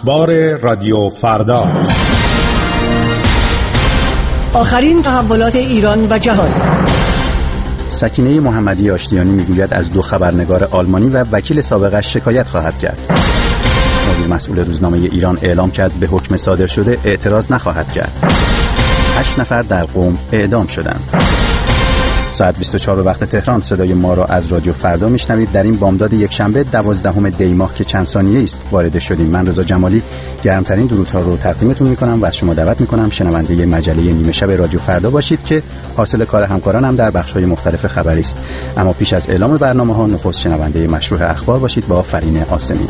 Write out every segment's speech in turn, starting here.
اخبار رادیو فردا. آخرین تحولات ایران و جهان. سکینه محمدی آشتیانی میگوید از 2 خبرنگار آلمانی و وکیل سابقش شکایت خواهد کرد. مدیر مسئول روزنامه ایران اعلام کرد به حکم صادر شده اعتراض نخواهد کرد. 8 نفر در قم اعدام شدند. ساعت 24 به وقت تهران صدای ما را از رادیو فردا میشنوید. در این بامداد یکشنبه 12 دی ماه که چند ثانیه است وارد شدیم. من رضا جمالی گرمترین درودها رو تقدیمتون میکنم و از شما دعوت میکنم شنونده مجله نیمه شب رادیو فردا باشید که حاصل کار همکارانم در بخش‌های مختلف خبری است. اما پیش از اعلام برنامه‌ها نخست شنونده مشروع اخبار باشید با فرین آسمی.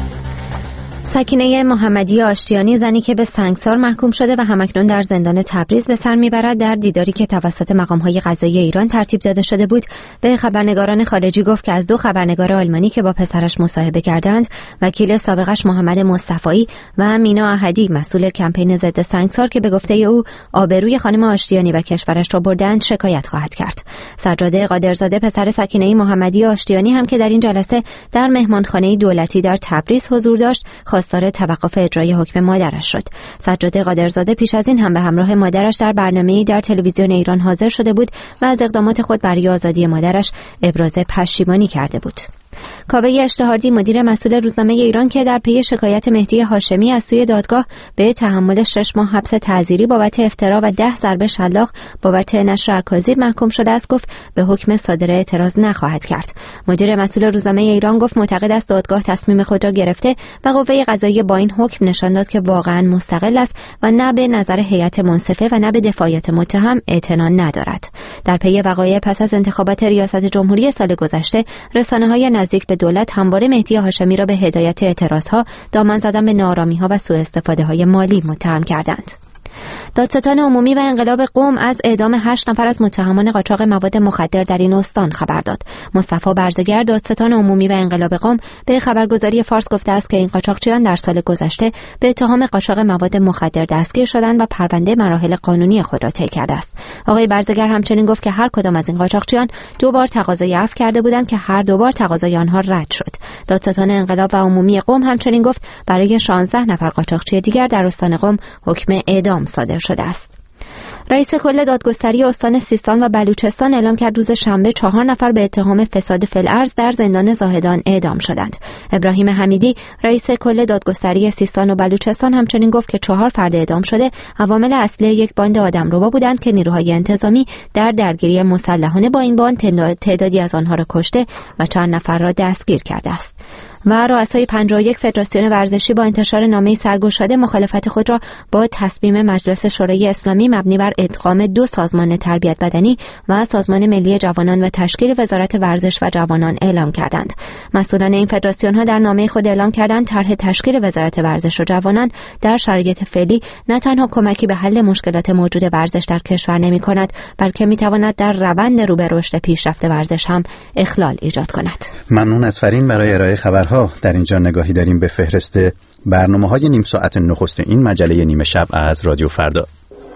سکینه محمدی آشتیانی، زنی که به سنگسار محکوم شده و همکنون در زندان تبریز به سر میبرد، در دیداری که توسط مقام‌های قضایی ایران ترتیب داده شده بود به خبرنگاران خارجی گفت که از 2 خبرنگار آلمانی که با پسرش مصاحبه کردند، وکیل سابقش محمد مصطفی و مینا احدی مسئول کمپین ضد سنگسار که به گفته او آبروی خانم آشتیانی و کشورش را بردند، شکایت خواهد کرد. سجاده قادرزاده پسر سکینه محمدی آشتیانی هم که در این جلسه در مهمانخانه دولتی در تبریز حضور داشت، خواستار توقف اجرای حکم مادرش شد. سجاده قادرزاده پیش از این هم به همراه مادرش در برنامه‌ای در تلویزیون ایران حاضر شده بود و از اقدامات خود برای آزادی مادرش ابراز پشیمانی کرده بود. کاوه اشتهاردی مدیر مسئول روزنامه ایران که در پی شکایت مهدی هاشمی از سوی دادگاه به تحمل 6 ماه حبس تعزیری بابت افترا و 10 ضرب شلاق بابت نشر اکاذیب محکوم شده است، گفت به حکم صادره اعتراض نخواهد کرد. مدیر مسئول روزنامه ایران گفت معتقد است دادگاه تصمیم خود را گرفته و قوه قضاییه با این حکم نشان داد که واقعا مستقل است و نه به نظر هیئت منصفه و نه به دفاعیت متهم اعتنا ندارد. در پی وقایع پس از انتخابات ریاست جمهوری سال گذشته، رسانه‌های نزدیک به دولت همواره مهدی هاشمی را به هدایت اعتراضها، دامن زدن به ناآرامی‌ها و سوء استفاده‌های مالی متهم کردند. دادستان عمومی و انقلاب قم از اعدام 8 نفر از متهمان قاچاق مواد مخدر در این استان خبر داد. مصطفی برزگر دادستان عمومی و انقلاب قم به خبرگزاری فارس گفته است که این قاچاقچیان در سال گذشته به اتهام قاچاق مواد مخدر دستگیر شدند و پرونده مراحل قانونی خود را طی کرده است. آقای برزگر همچنین گفت که هر کدام از این قاچاقچیان 2 بار تقاضای عفو کرده بودند که هر 2 بار تقاضای آنها رد شد. دادستان انقلاب و عمومی قم همچنین گفت برای 16 نفر قاچاقچی دیگر در استان قم حکم اعدام صادر شده است. رئیس کل دادگستری استان سیستان و بلوچستان اعلام کرد روز شنبه 4 نفر به اتهام فساد فی الارض در زندان زاهدان اعدام شدند. ابراهیم حمیدی رئیس کل دادگستری سیستان و بلوچستان همچنین گفت که 4 فرد اعدام شده عوامل اصلی یک باند آدمربا بودند که نیروهای انتظامی در درگیری مسلحانه با این باند تعدادی از آنها را کشته و چند نفر را دستگیر کرده است. و رؤسای 51 فدراسیون ورزشی با انتشار نامه‌ای سرگشاده مخالفت خود را با تصمیم مجلس شورای اسلامی مبنی بر ادغام 2 سازمان تربیت بدنی و سازمان ملی جوانان و تشکیل وزارت ورزش و جوانان اعلام کردند. مسئولان این فدراسیون‌ها در نامه خود اعلام کردند طرح تشکیل وزارت ورزش و جوانان در شرایط فعلی نه تنها کمکی به حل مشکلات موجود ورزش در کشور نمی‌کند، بلکه می‌تواند در روند رو به رشد پیشرفت ورزش هم اخلال ایجاد کند. ممنون از فرین برای ارائه خبرها. در اینجا نگاهی داریم به فهرست برنامه‌های نیم ساعت نخست این مجله نیمه شب از رادیو فردا.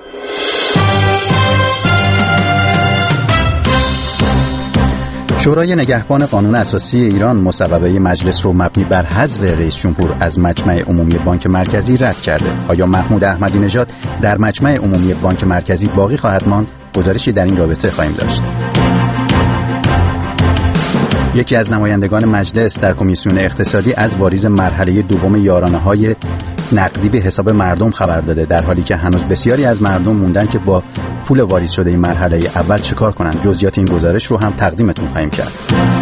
شورای نگهبان قانون اساسی ایران مصوبه مجلس رو مبنی بر حذف رئیس جمهور از مجمع عمومی بانک مرکزی رد کرده. آیا محمود احمدی نژاد در مجمع عمومی بانک مرکزی باقی خواهد ماند؟ گزارشی در این رابطه خواهیم داشت. یکی از نمایندگان مجلس در کمیسیون اقتصادی از واریز مرحله دوم یارانه‌های نقدی به حساب مردم خبر داده، در حالی که هنوز بسیاری از مردم موندن که با پول واریز شده این مرحله اول چه کار کنند. جزئیات این گزارش رو هم تقدیمتون خواهیم کرد.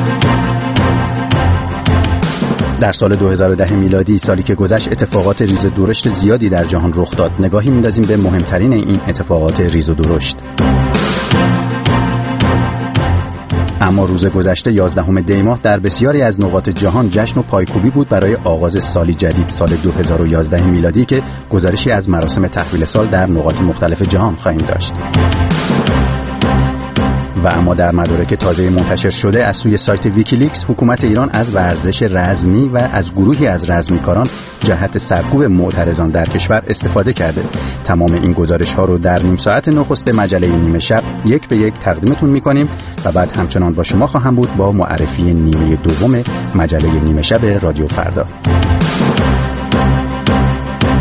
در سال 2010 میلادی، سالی که گذشت، اتفاقات ریز و درشت زیادی در جهان رخ داد. نگاهی می‌اندازیم به مهمترین این اتفاقات ریز و درشت. اما روز گذشته 11 دی ماه در بسیاری از نقاط جهان جشن و پایکوبی بود برای آغاز سالی جدید، سال 2011 میلادی که گزارشی از مراسم تحویل سال در نقاط مختلف جهان خواهیم داشت. و اما در مدارک تازه منتشر شده از سوی سایت ویکیلیکس، حکومت ایران از ورزش رزمی و از گروهی از رزمیکاران جهت سرکوب معترضان در کشور استفاده کرده. تمام این گزارش ها رو در نیم ساعت نخست مجله نیمه شب یک به یک تقدیمتون میکنیم و بعد همچنان با شما خواهم بود با معرفی نیمه دوم مجله نیمه شب رادیو فردا.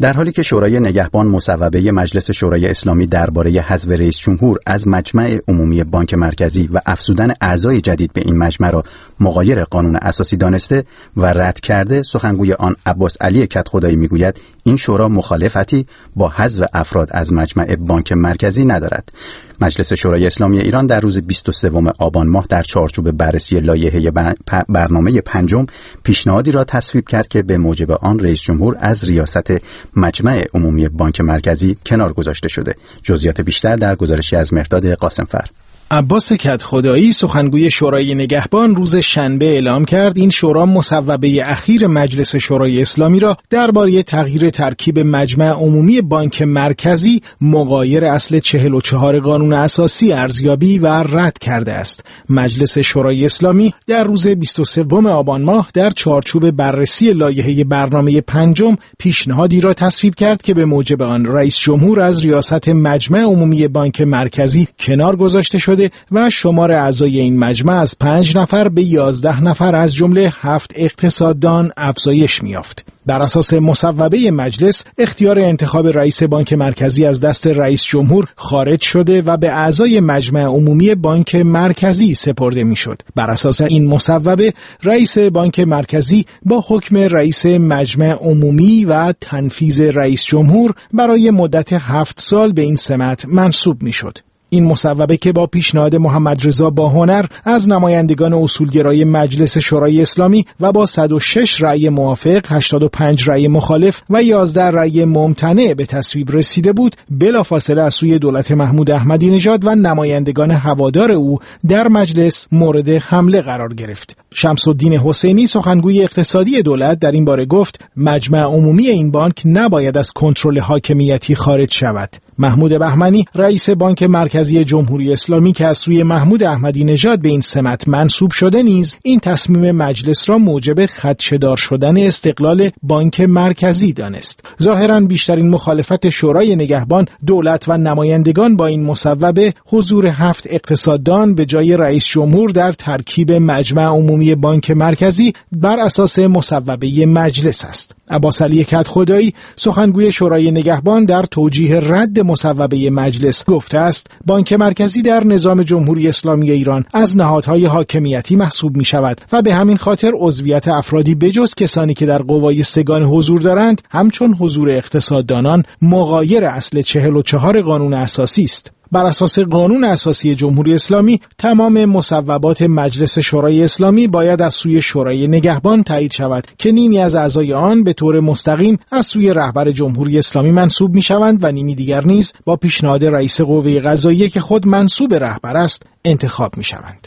در حالی که شورای نگهبان مصوبه مجلس شورای اسلامی درباره حذف رئیس جمهور از مجمع عمومی بانک مرکزی و افزودن اعضای جدید به این مجمع را مغایر قانون اساسی دانسته و رد کرده، سخنگوی آن عباس علی کدخدایی میگوید این شورا مخالفتی با حذف افراد از مجمع بانک مرکزی ندارد. مجلس شورای اسلامی ایران در روز 23 آبان ماه در چارچوب بررسی لایحه برنامه پنجم پیشنهادی را تصویب کرد که به موجب آن رئیس جمهور از ریاست مجمع عمومی بانک مرکزی کنار گذاشته شده. جزئیات بیشتر در گزارشی از مهرداد قاسمفر. عباس کدخدایی سخنگوی شورای نگهبان روز شنبه اعلام کرد این شورا مصوبه اخیر مجلس شورای اسلامی را درباره تغییر ترکیب مجمع عمومی بانک مرکزی مغایر اصل 44 قانون اساسی ارزیابی و رد کرده است. مجلس شورای اسلامی در روز 23 آبان ماه در چارچوب بررسی لایحه برنامه پنجم پیشنهادی را تصویب کرد که به موجب آن رئیس جمهور از ریاست مجمع عمومی بانک مرکزی کنار گذاشته شده و شمار اعضای این مجمع از 5 نفر به 11 نفر از جمله 7 اقتصاددان افزایش می‌یافت. بر اساس مصوبه مجلس اختیار انتخاب رئیس بانک مرکزی از دست رئیس جمهور خارج شده و به اعضای مجمع عمومی بانک مرکزی سپرده میشد. بر اساس این مصوبه رئیس بانک مرکزی با حکم رئیس مجمع عمومی و تنفیذ رئیس جمهور برای مدت 7 سال به این سمت منصوب میشد. این مصوبه که با پیشنهاد محمد رضا باهنر از نمایندگان اصولگرای مجلس شورای اسلامی و با 106 رأی موافق، 85 رأی مخالف و 11 رأی ممتنع به تصویب رسیده بود، بلافاصله از سوی دولت محمود احمدی نژاد و نمایندگان هوادار او در مجلس مورد حمله قرار گرفت. شمس الدین حسینی سخنگوی اقتصادی دولت در این باره گفت مجمع عمومی این بانک نباید از کنترل حاکمیتی خارج شود. محمود بهمنی رئیس بانک مرکزی جمهوری اسلامی که از سوی محمود احمدی نژاد به این سمت منصوب شده نیز این تصمیم مجلس را موجب خدشه‌دار شدن استقلال بانک مرکزی دانست. ظاهراً بیشترین مخالفت شورای نگهبان، دولت و نمایندگان با این مصوبه حضور 7 اقتصاددان به جای رئیس جمهور در ترکیب مجمع عمومی بانک مرکزی بر اساس مصوبه مجلس است. عباس علی کدخدایی سخنگوی شورای نگهبان در توجیه رد مصوبه مجلس گفته است بانک مرکزی در نظام جمهوری اسلامی ایران از نهادهای حاکمیتی محسوب می شود و به همین خاطر عضویت افرادی بجز کسانی که در قوای سگان حضور دارند همچون حضور اقتصاددانان مغایر اصل 44 قانون اساسی است. بر اساس قانون اساسی جمهوری اسلامی تمام مصوبات مجلس شورای اسلامی باید از سوی شورای نگهبان تایید شود که نیمی از اعضای آن به طور مستقیم از سوی رهبر جمهوری اسلامی منصوب می‌شوند و نیمی دیگر نیز با پیشنهاد رئیس قوه قضاییه که خود منصوب رهبر است انتخاب می‌شوند.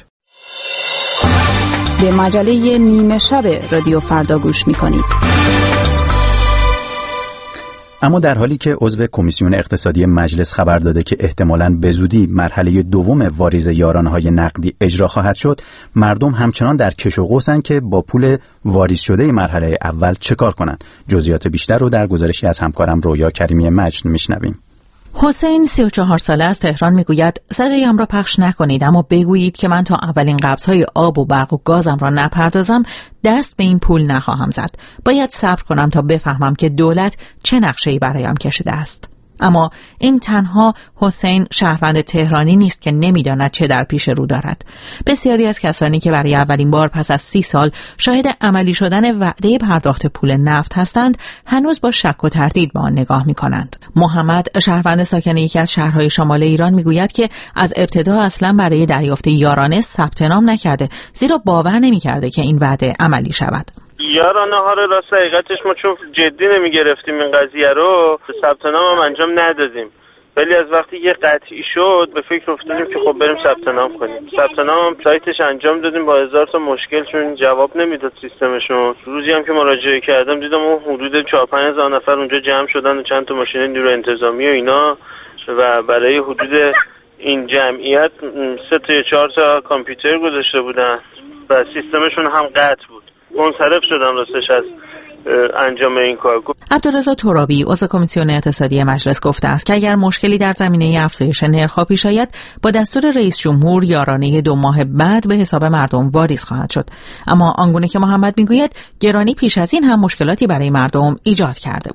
به مجله نیمه شب رادیو فردا گوش می‌کنید. اما در حالی که عضو کمیسیون اقتصادی مجلس خبر داده که احتمالاً به زودی مرحله دوم واریز یارانه‌های نقدی اجرا خواهد شد، مردم همچنان در کش و قوسن که با پول واریز شده مرحله اول چه کار کنن. جزئیات بیشتر رو در گزارشی از همکارم رویا کریمی مجد میشنویم. حسین 34 ساله از تهران میگوید صدایم را پخش نکنید اما بگویید که من تا اولین قبض‌های آب و برق و گازم را نپردازم دست به این پول نخواهم زد. باید صبر کنم تا بفهمم که دولت چه نقشه‌ای برایم کشیده است. اما این تنها حسین شهروند تهرانی نیست که نمیداند چه در پیش رو دارد. بسیاری از کسانی که برای اولین بار پس از 30 سال شاهد عملی شدن وعده پرداخت پول نفت هستند هنوز با شک و تردید به آن نگاه می‌کنند. محمد شهروند ساکن یکی از شهرهای شمال ایران میگوید که از ابتدا اصلا برای دریافت یارانه ثبت نام نکرده زیرا باور نمی‌کرده که این وعده عملی شود. یارانه ها رو راست حقیقتش ما چون جدی نمی گرفتیم این قضیه رو ثبت نام هم انجام ندادیم، ولی از وقتی یه قطعی شد به فکر افتادیم که خب بریم ثبت نام کنیم. ثبت نام هم سایتش انجام دادیم با 1000 تا مشکل چون جواب نمیداد سیستمشون. روزی هم که مراجعه کردم دیدم اون حدود 4-5 هزار نفر اونجا جمع شدن و چند تا ماشین نیروی انتظامی و اینا و برای حدود این جمعیت 3 تا 4 تا کامپیوتر گذاشته بودن و سیستمشون هم قطع بود. منصرف شدم راستش از انجام این کار. عبدالرضا ترابی عضو کمیسیون اقتصادی مجلس گفته است که اگر مشکلی در زمینه افزایش نرخ‌ها پیش آید با دستور رئیس جمهور یارانه 2 ماه بعد به حساب مردم واریز خواهد شد. اما آنگونه که محمد میگوید گرانی پیش از این هم مشکلاتی برای مردم ایجاد کرده بود.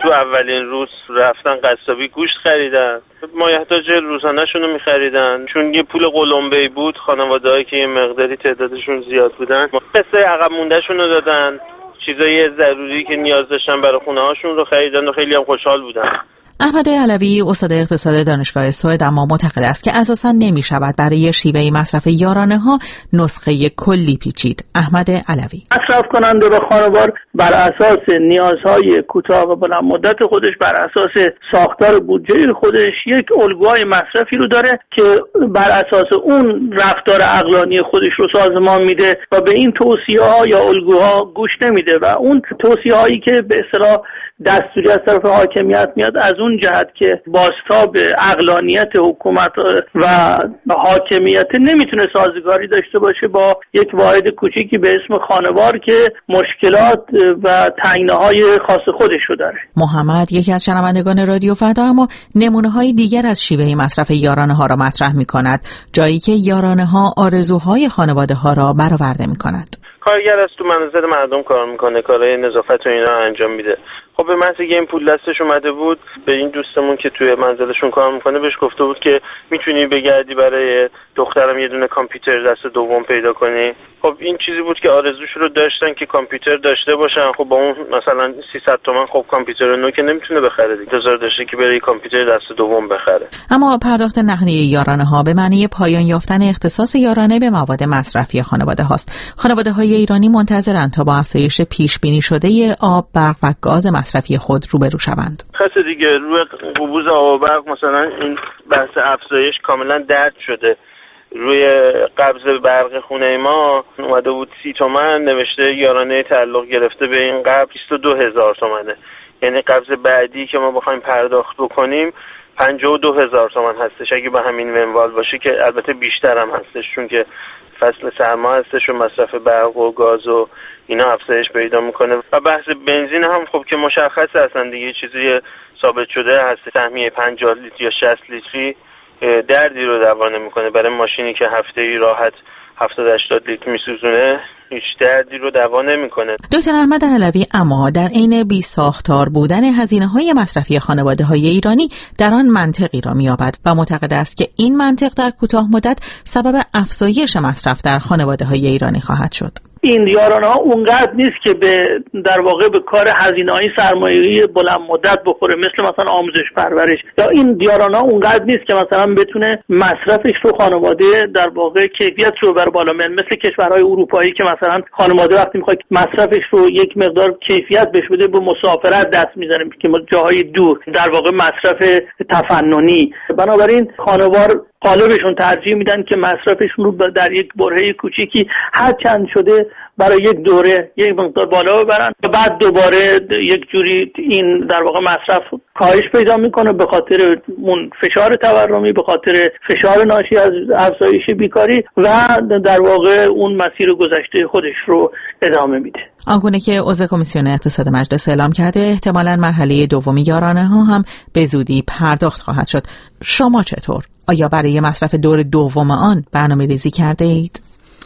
تو اولین روز رفتن قصابی گوشت خریدن، مایحتاج روزانه‌شون رو می‌خریدن. چون یه پول قلمبه‌ای بود، خانواده‌هایی که یه مقداری تعدادشون زیاد بودن قصه عقب مونده‌شون رو دادن، چیزای ضروری که نیاز داشتن برای خونه‌هاشون رو خریدن و خیلی هم خوشحال بودن. احمد علوی استاد اقتصاد دانشگاه سوئد اما معتقد است که اساساً نمی‌شود برای شیوه مصرف یارانه‌ها نسخه کلی پیچید. احمد علوی: مصرف کننده به خانوار بر اساس نیازهای کوتاه و بلند مدت خودش، بر اساس ساختار بودجه خودش یک الگوهای مصرفی رو داره که بر اساس اون رفتار عقلانی خودش رو سازمان میده و به این توصیه‌ها یا الگوها گوش نمیده و اون توصیه‌هایی که به اصطلاح دستوری از طرف حاکمیت میاد از اون جهت که بازتاب عقلانیت حکومت و حاکمیت نمیتونه سازگاری داشته باشه با یک واحد کوچیکی به اسم خانوار که مشکلات و تنگناهای خاص خودش رو داره. محمد یکی از شنوندگان رادیو فردا اما نمونه‌های دیگر از شیوه مصرف یارانه‌ها را مطرح می‌کند، جایی که یارانه‌ها آرزوهای خانواده‌ها را برآورده می‌کند. کارگر از تو منازل مردم کار میکنه، کارهای نظافت و اینا انجام میده. خب به محض اینکه این پول دستش اومده بود، به این دوستمون که توی منزلشون کار میکنه بهش گفته بود که میتونی بگردی برای دخترم یه دونه کامپیوتر دست دوم پیدا کنی. خب این چیزی بود که آرزوش رو داشتن که کامپیوتر داشته باشن. خب با اون مثلا 300 تومن خب کامپیوتر نو که نمیتونه بخره دیگه، انتظار داشته که بره کامپیوتر دست دوم بخره. اما پرداخت نقدی یارانه‌ها به معنی پایان یافتن اختصاص یارانه به مواد مصرفی خانواده هاست. خانواده‌های ایرانی منتظرند تا با افزایش پیش بینی شده آب، برق و گاز مصرفی خود روبرو شوند. خاصه دیگه روی قبوز آب و برق مثلا این بحث افزایش کاملا درد شده. روی قبض برق خونه ما اومده بود 30 تومن، نوشته یارانه تعلق گرفته به این قبض 22,000 تومنه. یعنی قبض بعدی که ما بخوایم پرداخت بکنیم 52,000 تومن هستش اگه به همین منوال باشه، که البته بیشتر هم هستش چون که فصل سرما هستش و مصرف برق و گاز و اینا افزایش پیدا میکنه. و بحث بنزین هم خب که مشخصه اصلا دیگه چیزی ثابت شده هست، سهمیه 50 لیتر یا 60 لیتری دردی رو دوا نمیکنه. برای ماشینی که هفته‌ای راحت 70-80 لیتر میسوزونه هیچ دردی رو دوا نمیکنه. دکتر احمد علوی اما در عین بی ساختار بودن هزینه‌های مصرفی خانواده‌های ایرانی در آن منطقی را می‌یابد و معتقد است که این منطق در کوتاه مدت سبب افزایش مصرف در خانواده‌های ایرانی خواهد شد. این یارانه‌ها اونقدر نیست که در واقع به کار هزینه‌های سرمایه‌ای بلند مدت بخوره، مثلا آموزش پرورش، یا این یارانه‌ها اونقدر نیست که مثلا بتونه مصرفش رو خانواده در واقع کیفیت رو بر بالا ببره، مثل کشورهای اروپایی که مثلا خانواده وقتی می‌خواد مصرفش رو یک مقدار کیفیت بهش بده به مسافرت دست می‌زنه که جاهای دور، در واقع مصرف تفننی. بنابراین خانوار غالبشون ترجیح میدن که مصرفشون رو در یک برهه کوچیکی هر چند شده برای یک دوره یک مقدار بالا ببرن و بعد دوباره یک جوری این در واقع مصرف کاهش پیدا میکنه به خاطر اون فشار تورمی، به خاطر فشار ناشی از افزایش بیکاری و در واقع اون مسیر گذشته خودش رو ادامه میده. آنگونه که عضو کمیسیون اقتصاد مجلس اعلام کرده احتمالاً مرحله دوم یارانه‌ها هم به زودی پرداخت خواهد شد. شما چطور؟ آیا برای مصرف دور دوم آن برنامه‌ریزی کرده اید؟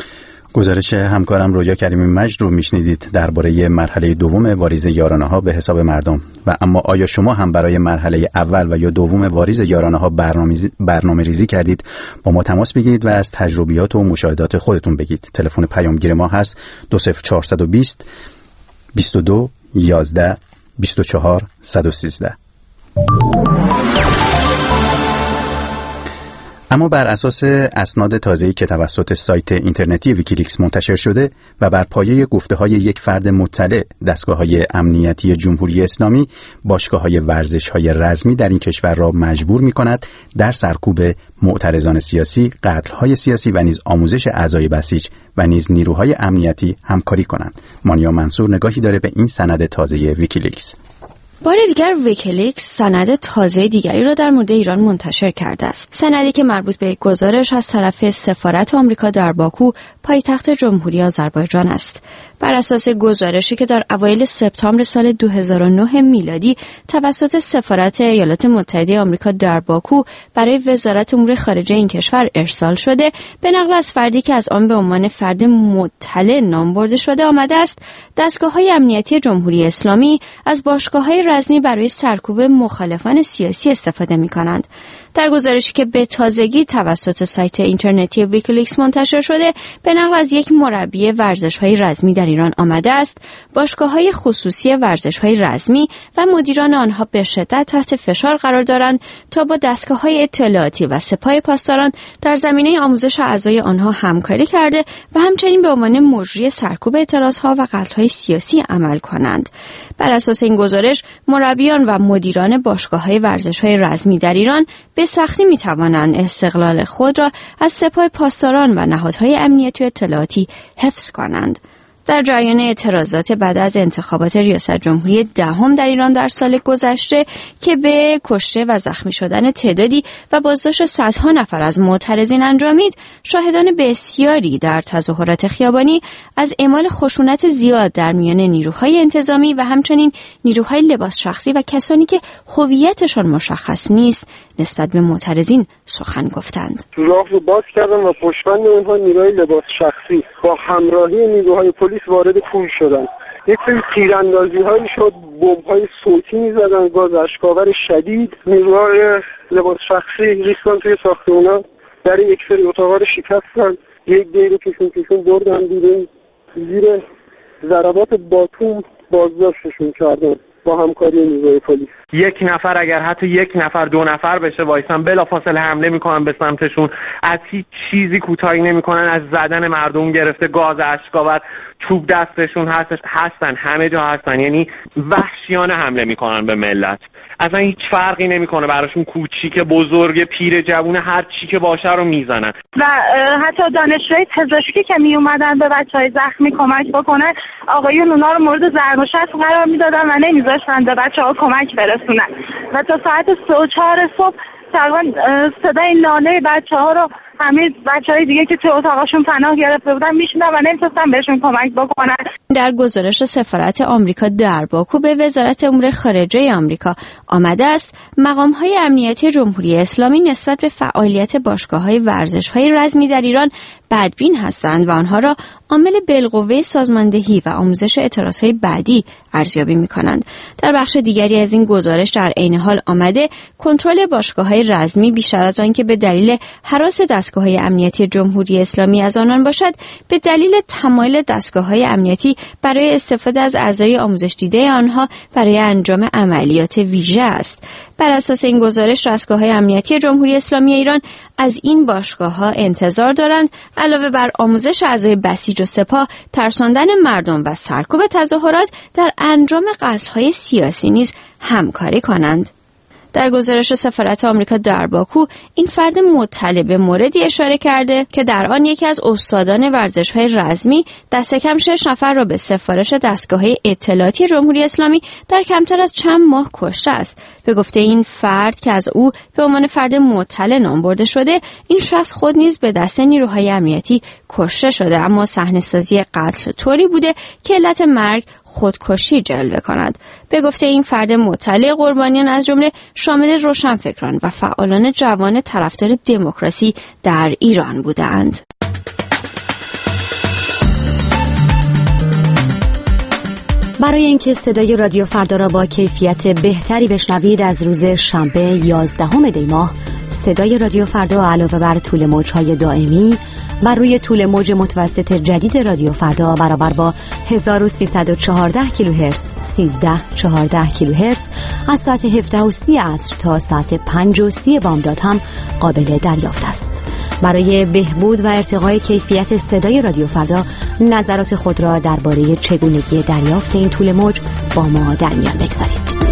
گزارش همکارم رویا کریمی مجد رو میشنیدید درباره مرحله دوم واریز یارانه‌ها به حساب مردم. و اما آیا شما هم برای مرحله اول و یا دوم واریز یارانه‌ها برنامه‌ریزی کردید؟ با ما تماس بگیرید و از تجربیات و مشاهدات خودتون بگید. تلفن پیامگیر ما هست 20420 22 11 24 113. اما بر اساس اسناد تازه‌ای که توسط سایت اینترنتی ویکیلیکس منتشر شده و بر پایه گفته‌های یک فرد مطلع، دستگاه‌های امنیتی جمهوری اسلامی باشگاه‌های ورزش‌های رزمی در این کشور را مجبور می‌کند در سرکوب معترضان سیاسی، قتل‌های سیاسی و نیز آموزش اعضای بسیج و نیز نیروهای امنیتی همکاری کنند. مانیا منصور نگاهی داره به این سند تازه ویکیلیکس. بار دیگر ویکیلیکس سند تازه دیگری را در مورد ایران منتشر کرده است. سندی که مربوط به یک گزارش از طرف سفارت آمریکا در باکو، پایتخت جمهوری آذربایجان است. بر اساس گزارشی که در اوایل سپتامبر سال 2009 میلادی توسط سفارت ایالات متحده آمریکا در باکو برای وزارت امور خارجه این کشور ارسال شده، به نقل از فردی که از آن به عنوان فرد مطلع نام برده شده آمده است، دستگاه‌های امنیتی جمهوری اسلامی از باشگاه‌های رزمی برای سرکوب مخالفان سیاسی استفاده می‌کنند. در گزارشی که به تازگی توسط سایت اینترنتی ویکیلیکس منتشر شده، به نقل از یک مربی ورزش‌های رزمی در ایران آمده است باشگاه‌های خصوصی ورزش‌های رزمی و مدیران آنها به شدت تحت فشار قرار دارند تا با دستگاه‌های اطلاعاتی و سپاه پاسداران در زمینه آموزش اعضای آنها همکاری کرده و همچنین به عنوان مجری سرکوب اعتراض‌ها و قتل‌های سیاسی عمل کنند. بر اساس این گزارش، مربیان و مدیران باشگاه‌های ورزش‌های رزمی در ایران به سختی می‌توانند استقلال خود را از سپاه پاسداران و نهادهای امنیتی و اطلاعاتی حفظ کنند. در جریان اعتراضات بعد از انتخابات ریاست جمهوری دهم در ایران در سال گذشته که به کشته و زخمی شدن تعدادی و بازداشت صدها نفر از معترضین انجامید، شاهدان بسیاری در تظاهرات خیابانی از اعمال خشونت زیاد در میان نیروهای انتظامی و همچنین نیروهای لباس شخصی و کسانی که هویتشان مشخص نیست نسبت به معترضین سخن گفتند. راه رو باز کردن و پشتبند اونها نیروهای لباس شخصی با همراهی نیروهای پلیس وارد کوی شدن. یک سری تیراندازی‌هایی شد، بمب‌های صوتی می‌زدن، گاز اشک‌آور شدید. نیروهای لباس شخصی ریختن توی ساختمونا، در یک سری اتاقا رو شکستن، یک دیگه رو کشون بردن بیرون، زیر ضربات باتوم بازداشتشون کردن با همکاری نیروهای پلیس. یک نفر اگر حتی یک نفر دو نفر بشه وایسن بلافاصله حمله میکنن به سمتشون، از هیچ چیزی کوتاهی نمیکنن، از زدن مردم گرفته گاز اشک‌آور، چوب دستشون هستن، همه جا هستن، یعنی وحشیانه حمله میکنن به ملت. اصلا هیچ فرقی نمیکنه براشون، کوچیک بزرگ پیر جوون هر چی که باشه رو میزنن. و حتی دانشجوی پزشکی که می اومدن به بچهای زخمی کمک بکنن، آقایون اونا رو مورد ضرب و شتم قرار میدادن و نمیذاشتن به بچه‌ها کمک برسونن و تا ساعت 3 و 4 صبح تقریبا صدای ناله بچه‌ها رو همه بچه‌های دیگه که تو اتاقشون پناه گرفته بودن میشنن و نمی‌تونستن بهشون کمک بکنن. در گزارش سفارت آمریکا در باکو به وزارت امور خارجه آمریکا آمده است مقام‌های امنیتی جمهوری اسلامی نسبت به فعالیت باشگاه‌های ورزش‌های رزمی در ایران بدبین هستند و آنها را عامل بالقوه سازماندهی و آموزش اعتراض‌های بعدی ارزیابی می‌کنند. در بخش دیگری از این گزارش در عین حال آمده کنترل باشگاه‌های رزمی بیشتر از آن که به دلیل هراس دستگاه‌های امنیتی جمهوری اسلامی از آنان باشد، به دلیل تمایل دستگاه‌های امنیتی برای استفاده از اعضای آموزش دیده آنها برای انجام عملیات ویژه است. بر اساس این گزارش دستگاه‌های امنیتی جمهوری اسلامی ایران از این باشگاه‌ها انتظار دارند علاوه بر آموزش اعضای بسیج و سپاه، ترساندن مردم و سرکوب تظاهرات در انجام قتل‌های سیاسی نیز همکاری کنند. در گزارش سفارت آمریکا در باکو این فرد مطلع به موردی اشاره کرده که در آن یکی از استادان ورزش‌های رزمی دست کم 6 نفر را به سفارش دستگاه‌های اطلاعاتی جمهوری اسلامی در کمتر از چند ماه کشته است. به گفته این فرد که از او به عنوان فرد مطلع نام برده شده، این شخص خود نیز به دست نیروهای امنیتی کشته شده، اما صحنه‌سازی قتل طوری بوده که علت مرگ خودکشی جلوه کند. به گفته این فرد مطلع، قربانیان از جمله شامل روشنفکران و فعالان جوان طرفدار دموکراسی در ایران بودند. برای اینکه صدای رادیو فردا را با کیفیت بهتری بشنوید، از روز شنبه 11 دی ماه صدای رادیو فردا علاوه بر طول موج‌های دائمی بر روی طول موج متوسط جدید رادیو فردا برابر با 1314 کیلوهرتز 1314 کیلوهرتز از ساعت 17:30 عصر تا ساعت 5:30 بامداد هم قابل دریافت است. برای بهبود و ارتقای کیفیت صدای رادیو فردا نظرات خود را درباره چگونگی دریافت این طول موج با ما در میان بگذارید.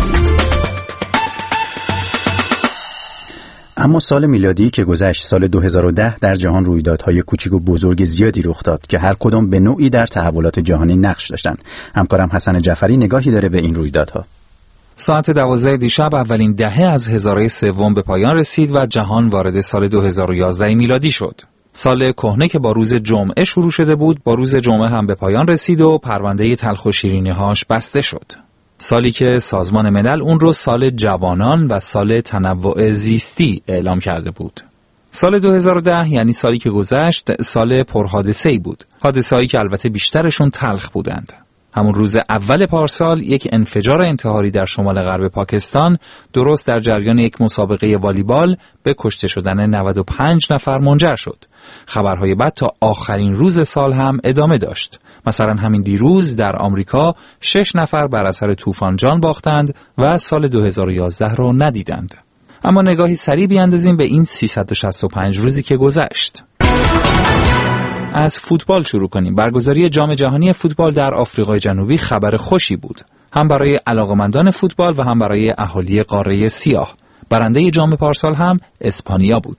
اما سال میلادی که گذشت، سال 2010، در جهان رویدادهای کوچک و بزرگ زیادی رخ داد که هر کدام به نوعی در تحولات جهانی نقش داشتند. همکارم حسن جعفری نگاهی داره به این رویدادها. ساعت 12 دیشب اولین دهه از هزاره سوم به پایان رسید و جهان وارد سال 2011 میلادی شد. سال کهنه که با روز جمعه شروع شده بود، با روز جمعه هم به پایان رسید و پرونده تلخ و شیرینی‌هاش بسته شد. سالی که سازمان ملل اون رو سال جوانان و سال تنوع زیستی اعلام کرده بود. سال 2010 یعنی سالی که گذشت، سال پرحادثه‌ای بود. حادثه‌ای که البته بیشترشون تلخ بودند. همون روز اول پارسال یک انفجار انتحاری در شمال غرب پاکستان درست در جریان یک مسابقه والیبال به کشته شدن 95 نفر منجر شد. خبرهای بد تا آخرین روز سال هم ادامه داشت. مثلا همین دیروز در آمریکا 6 نفر بر اثر طوفان جان باختند و سال 2011 رو ندیدند. اما نگاهی سریع بیاندازیم به این 365 روزی که گذشت. از فوتبال شروع کنیم. برگزاری جام جهانی فوتبال در آفریقای جنوبی خبر خوشی بود، هم برای علاقمندان فوتبال و هم برای اهالی قاره سیاه. برنده جام پارسال هم اسپانیا بود.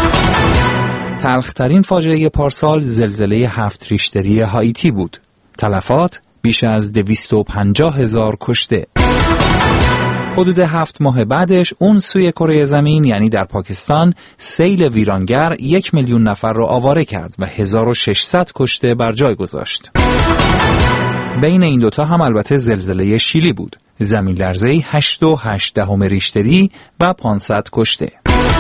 تلخ‌ترین فاجعه پارسال زلزله 7 ریشتری هایتی بود. تلفات بیش از 250,000 کشته. حدود 7 ماه بعدش اون سوی کره زمین یعنی در پاکستان سیل ویرانگر 1 میلیون نفر رو آواره کرد و 1600 کشته بر جای گذاشت. بین این دوتا هم البته زلزله شیلی بود. زمین لرزه‌ای 8.8 ریشتری و 500 کشته.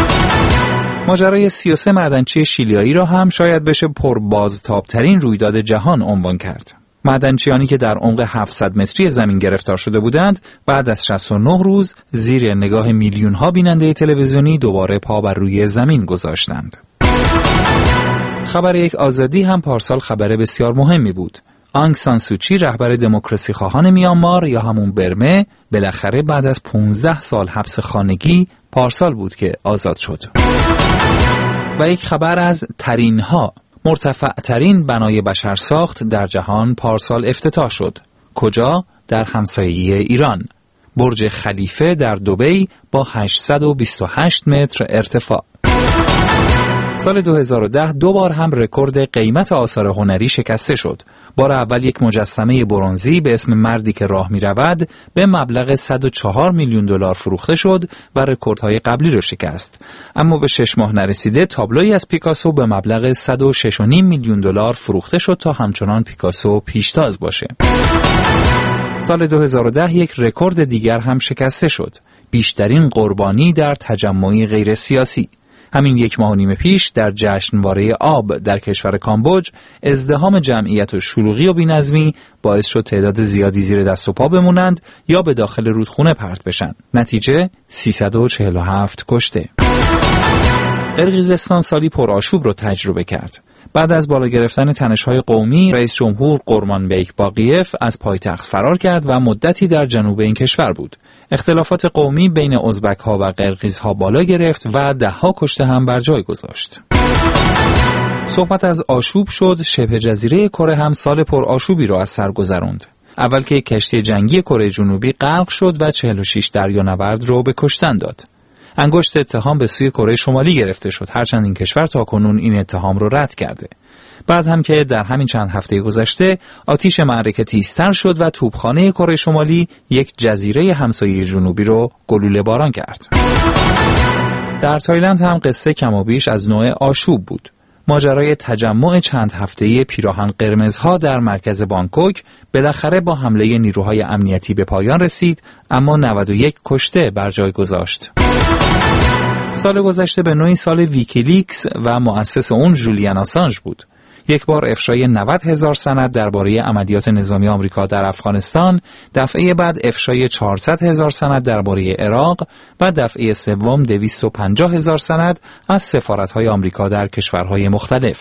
ماجرای 33 معدنچی شیلیایی را هم شاید بشه پربازتاب‌ترین رویداد جهان عنوان کرد. معدنچیانی که در عمق 700 متری زمین گرفتار شده بودند بعد از 69 روز زیر نگاه میلیون‌ها بیننده تلویزیونی دوباره پا بر روی زمین گذاشتند. خبر یک آزادی هم پارسال خبر بسیار مهمی بود. آنگ سان سوچی رهبر دموکراسی خواهان میانمار یا همون برمه بالاخره بعد از 15 سال حبس خانگی پارسال بود که آزاد شد. و یک خبر از ترین‌ها، مرتفع ترین بنای بشرساخت در جهان پارسال افتتاح شد. کجا؟ در همسایه ایران. برج خلیفه در دبی با 828 متر ارتفاع. سال 2010 دو بار هم رکورد قیمت آثار هنری شکسته شد. بار اول یک مجسمه برنزی به اسم مردی که راه می رود به مبلغ 104 میلیون دلار فروخته شد و رکوردهای قبلی رو شکست. اما به 6 ماه نرسیده تابلویی از پیکاسو به مبلغ 106.5 میلیون دلار فروخته شد تا همچنان پیکاسو پیشتاز باشه. سال 2010 یک رکورد دیگر هم شکسته شد. بیشترین قربانی در تجمعی غیر سیاسی. همین 1 ماه و نیم پیش در جشنواره آب در کشور کامبوج ازدحام جمعیت و شلوغی و بی‌نظمی باعث شد تعداد زیادی زیر دست و پا بمونند یا به داخل رودخونه پرت بشن. نتیجه 347 کشته. قرقیزستان سالی پرآشوب رو تجربه کرد. بعد از بالا گرفتن تنش‌های قومی، رئیس جمهور قورمانبیک باقیف از پایتخت فرار کرد و مدتی در جنوب این کشور بود. اختلافات قومی بین ازبک‌ها و قرقیزها بالا گرفت و 10 کشته هم بر جای گذاشت. صحبت از آشوب شد، شبه جزیره کره هم سال پر آشوبی را از سر گذروند. اول که کشتی جنگی کره جنوبی غرق شد و 46 دریانورد رو به کشتن داد. انگشت اتهام به سوی کره شمالی گرفته شد، هرچند این کشور تاکنون این اتهام رو رد کرده. بعد هم که در همین چند هفته گذشته آتش معرکه تیزتر شد و توپخانه کره شمالی یک جزیره همسایه جنوبی رو گلوله باران کرد. در تایلند هم قصه کم و بیش از نوع آشوب بود. ماجرای تجمع چند هفته‌ای پیراهن قرمزها در مرکز بانکوک بالاخره با حمله نیروهای امنیتی به پایان رسید، اما 91 کشته بر جای گذاشت. سال گذشته به نوعی سال ویکیلیکس و مؤسس اون جولیان آسانژ بود. یک بار افشای 90,000 سند درباره عملیات نظامی آمریکا در افغانستان، دفعه بعد افشای 400,000 سند درباره عراق و دفعه سوم 250,000 سند از سفارت‌های آمریکا در کشورهای مختلف.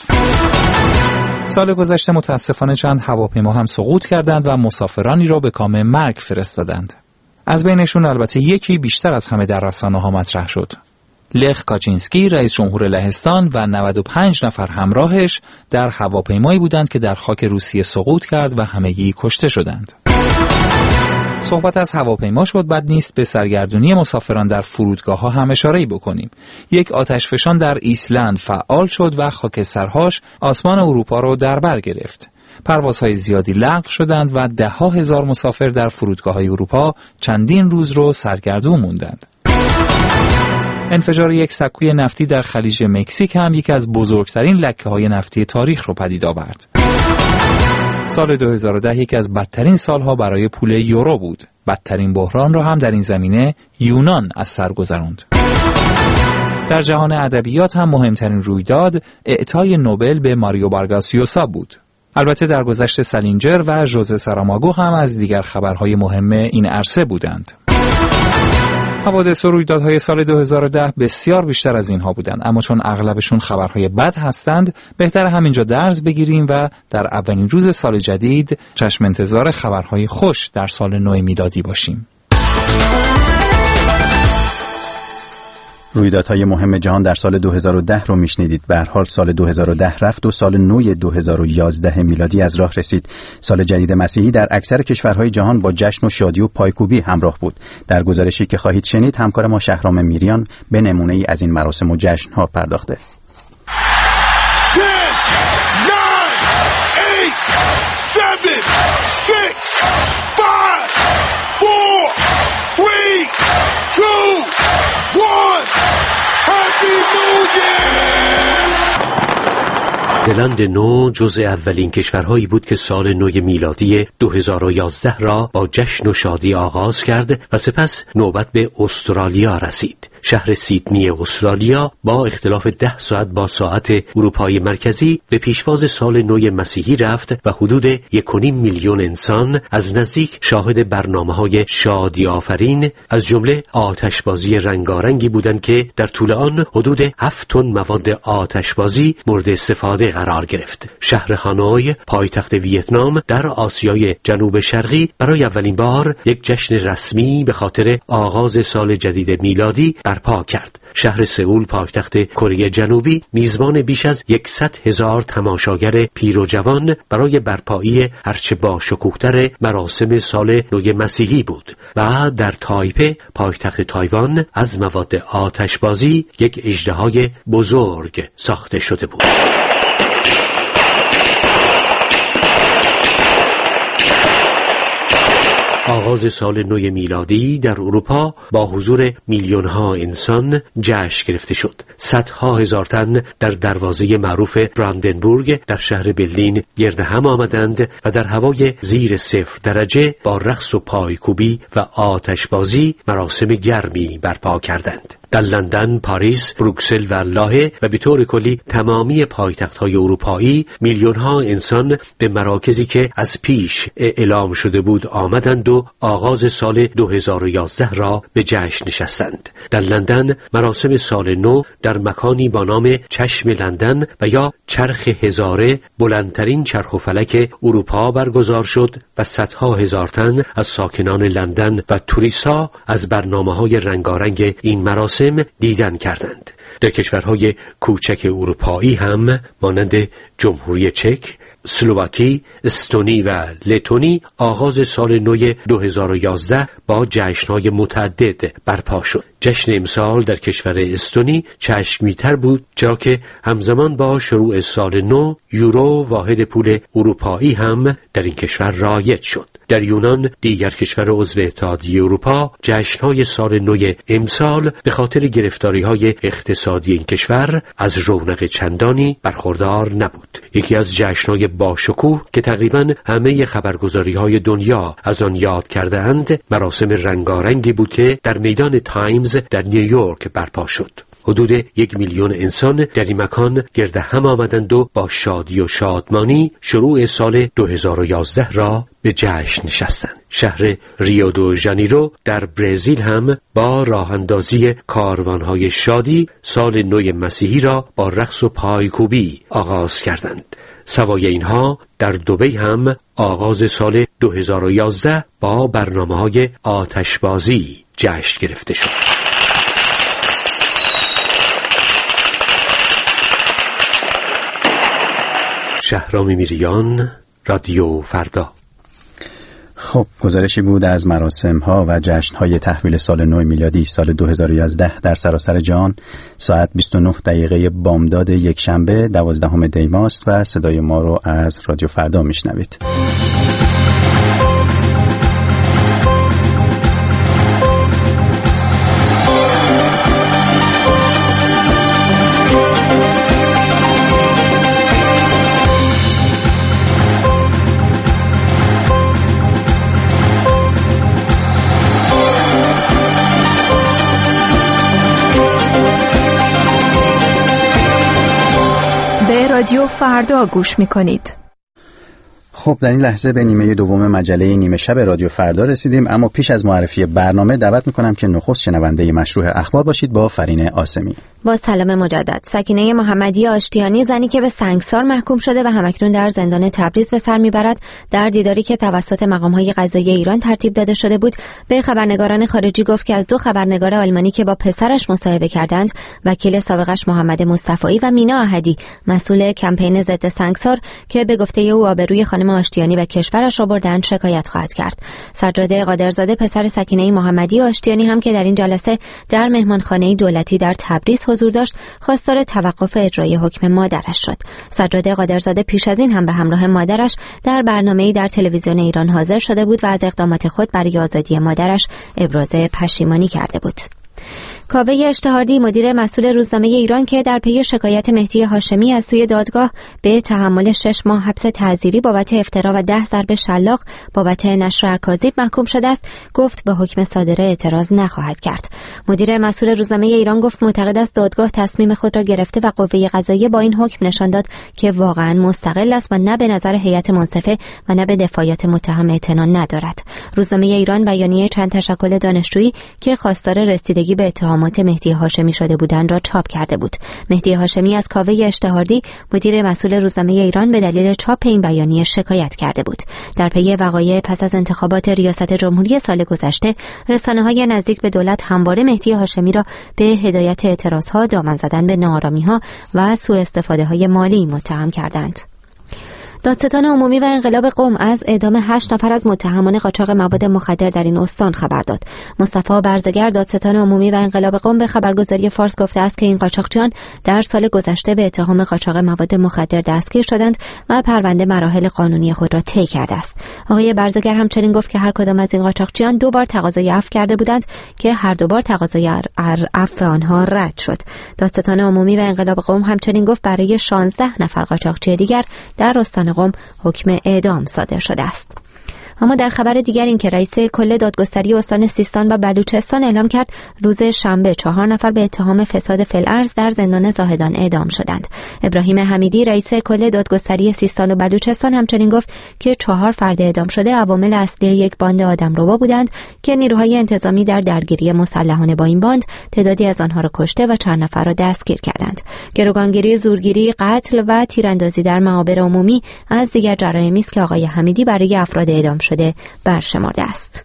سال گذشته متاسفانه چند هواپیما هم سقوط کردند و مسافرانی را به کام مرگ فرستادند. از بینشون البته یکی بیشتر از همه در رسانه‌ها مطرح شد. لخ کاچینسکی رئیس جمهور لهستان و 95 نفر همراهش در هواپیمایی بودند که در خاک روسیه سقوط کرد و همگی کشته شدند. صحبت از هواپیما شد، بد نیست به سرگردونی مسافران در فرودگاه‌ها هم اشاره‌ای بکنیم. یک آتشفشان در ایسلند فعال شد و خاکسترهاش آسمان اروپا رو در بر گرفت. پروازهای زیادی لغو شدند و 10,000 مسافر در فرودگاه‌های اروپا چندین روز رو سرگردون موندند. انفجار یک سکوی نفتی در خلیج مکزیک هم یکی از بزرگترین لکه‌های نفتی تاریخ رو پدید آورد. سال 2010 یکی از بدترین سالها برای پول یورو بود. بدترین بحران را هم در این زمینه یونان از سر گذراند. در جهان ادبیات هم مهمترین رویداد اعطای نوبل به ماریو وارگاس یوسا بود. البته در گذشته سالینجر و ژوزه ساراماگو هم از دیگر خبرهای مهم این عرصه بودند. حوادث و رویدادهای سال 2010 بسیار بیشتر از اینها بودند، اما چون اغلبشون خبرهای بد هستند بهتر همینجا درس بگیریم و در اولین روز سال جدید چشم انتظار خبرهای خوش در سال نو میلادی باشیم. رویدادهای مهم جهان در سال 2010 رو میشنیدید. به هر حال سال 2010 رفت و سال نو 2011 میلادی از راه رسید. سال جدید مسیحی در اکثر کشورهای جهان با جشن و شادی و پایکوبی همراه بود. در گزارشی که خواهید شنید همکار ما شهرام میریان به نمونه‌ای از این مراسم و جشن‌ها پرداخته. 10 9 8 7 6 5 4 3 2 1 Happy New Year! ندرلند نو جزء اولین کشورهایی بود که سال نو میلادی 2011 را با جشن و شادی آغاز کرد و سپس نوبت به استرالیا رسید. شهر سیدنی استرالیا با اختلاف 10 ساعت با ساعت اروپای مرکزی به پیشواز سال نو مسیحی رفت و حدود 1.5 میلیون انسان از نزدیک شاهد برنامه‌های شادی آفرین از جمله آتشبازی رنگارنگی بودند که در طول آن حدود 7 تن مواد آتشبازی مورد استفاده قرار گرفت. شهر هانوی پایتخت ویتنام در آسیای جنوب شرقی برای اولین بار یک جشن رسمی به خاطر آغاز سال جدید میلادی برپا کرد. شهر سئول پایتخت کره جنوبی میزبان بیش از 100,000 تماشاگر پیر و جوان برای برپایی هرچه با شکوه‌تر مراسم سال نو مسیحی بود و در تایپه پایتخت تایوان از مواد آتشبازی یک اژدهای بزرگ ساخته شده بود. آغاز سال نو میلادی در اروپا با حضور میلیون‌ها انسان جشن گرفته شد. صدها هزار تن در دروازه معروف براندنبورگ در شهر برلین گرد هم آمدند و در هوای زیر 0 درجه با رقص و پایکوبی و آتشبازی مراسم گرمی برپا کردند. در لندن، پاریس، بروکسل و لاهه و به طور کلی تمامی پایتخت‌های اروپایی میلیون‌ها انسان به مراکزی که از پیش اعلام شده بود آمدند و آغاز سال 2011 را به جشن نشستند. در لندن مراسم سال نو در مکانی با نام چشم لندن و یا چرخ هزاره، بلندترین چرخ و فلک اروپا برگزار شد و صدها هزار تن از ساکنان لندن و توریست‌ها از برنامه‌های رنگارنگ این مراسم دیدن کردند. در کشورهای کوچک اروپایی هم مانند جمهوری چک، اسلواکی، استونی و لتونی آغاز سال نو 2011 با جشن‌های متعدد برپا شد. جشن امسال در کشور استونی چشمگیرتر بود، چرا که همزمان با شروع سال نو یورو واحد پول اروپایی هم در این کشور رایج شد. در یونان، دیگر کشور عضو اتحادیه اروپا، جشن‌های سال نو امسال به خاطر گرفتاری‌های اقتصادی این کشور از رونق چندانی برخوردار نبود. یکی از جشن‌های باشکوه که تقریباً همه خبرگزاری‌های دنیا از آن یاد کرده‌اند، مراسم رنگارنگی بود که در میدان تایمز در نیویورک برپا شد. حدود 1 میلیون انسان در این مکان گرد هم آمدند و با شادی و شادمانی شروع سال 2011 را به جشن نشستند. شهر ریو دو ژانیرو در برزیل هم با راه اندازی کاروان‌های شادی سال نو مسیحی را با رقص و پایکوبی آغاز کردند. سوای اینها در دبی هم آغاز سال 2011 با برنامه‌های آتشبازی جشن گرفته شد. شهرام میریان، رادیو فردا. خب، گزارشی بود از مراسم‌ها و جشن‌های تحویل سال نو میلادی سال 2011 در سراسر جهان. ساعت 29 دقیقه بامداد یک شنبه 12 دی ماست و صدای ما رو از رادیو فردا میشنوید. رادیو فردا گوش می‌کنید. خب در این لحظه به نیمه دوم مجله نیمه شب رادیو فردا رسیدیم، اما پیش از معرفی برنامه دعوت میکنم که نخست شنونده مشروع اخبار باشید با فرین آسمی. با سلام مجدد. سکینه محمدی آشتیانی، زنی که به سنگسار محکوم شده و همکنون در زندان تبریز به سر میبرد، در دیداری که توسط مقام‌های قضایی ایران ترتیب داده شده بود به خبرنگاران خارجی گفت که از 2 خبرنگار آلمانی که با پسرش مصاحبه کردند، وکیل سابقش محمد مصطفی و مینا احدی مسئول کمپین ضد سنگسار که به گفته او آبروی خانم آشتیانی و کشورش را بردند، شکایت خواهد کرد. سجاده قادرزاده پسر سکینه محمدی آشتیانی هم که در این جلسه در مهمانخانه دولتی در تبریز حضور داشت، خواستار توقف اجرای حکم مادرش شد. سجاده قادرزاده پیش از این هم به همراه مادرش در برنامه‌ای در تلویزیون ایران حاضر شده بود و از اقدامات خود برای آزادی مادرش ابراز پشیمانی کرده بود. کاوه اشتهاردی، مدیر مسئول روزنامه ایران که در پی شکایت مهدی هاشمی از سوی دادگاه به تحمل 6 ماه حبس تعزیری بابت افترا و 10 ضرب شلاق بابت نشر اکاذیب محکوم شده است، گفت به حکم صادره اعتراض نخواهد کرد. مدیر مسئول روزنامه ایران گفت معتقد است دادگاه تصمیم خود را گرفته و قوه قضاییه با این حکم نشان داد که واقعا مستقل است و نه به نظر هیئت منصفه و نه به دفاعیت متهم اعتنا ندارد. روزنامه ایران بیانیه چند تشکل دانشجویی که خواستار رسیدگی به اتهامات مهدی هاشمی شده بودند را چاپ کرده بود. مهدی هاشمی از کاوه اشتهاردی، مدیر مسئول روزنامه ایران، به دلیل چاپ این بیانیه شکایت کرده بود. در پی وقایع پس از انتخابات ریاست جمهوری سال گذشته، رسانه‌های نزدیک به دولت همواره مهدی هاشمی را به هدایت اعتراضها، دامن زدن به ناآرامی‌ها و سوء استفاده‌های مالی متهم کردند. دادستان عمومی و انقلاب قم از اعدام 8 نفر از متهمان قاچاق مواد مخدر در این استان خبر داد. مصطفی برزگر، دادستان عمومی و انقلاب قم، به خبرگزاری فارس گفته است که این قاچاقچیان در سال گذشته به اتهام قاچاق مواد مخدر دستگیر شدند و پرونده مراحل قانونی خود را طی کرده است. آقای برزگر همچنین گفت که هر کدام از این قاچاقچیان 2 بار تقاضای عفو کرده بودند که هر 2 بار تقاضای عفو آنها رد شد. دادستان عمومی و انقلاب قم همچنین گفت برای 16 نفر قاچاقچی دیگر در استان قم حکم اعدام صادر شده است. اما در خبر دیگر این که رئیس کل دادگستری استان سیستان و بلوچستان اعلام کرد روز شنبه 4 نفر به اتهام فساد فی‌الارض در زندان زاهدان اعدام شدند. ابراهیم حمیدی، رئیس کل دادگستری سیستان و بلوچستان، همچنین گفت که 4 فرد اعدام شده عوامل اصلی یک باند آدمربا بودند که نیروهای انتظامی در درگیری مسلحانه با این باند تعدادی از آنها را کشته و 4 نفر را دستگیر کردند. گروگانگیری، زورگیری، قتل و تیراندازی در معابر عمومی از دیگر جرایمی است که آقای حمیدی برای افراد اعدام شده برشمرده است.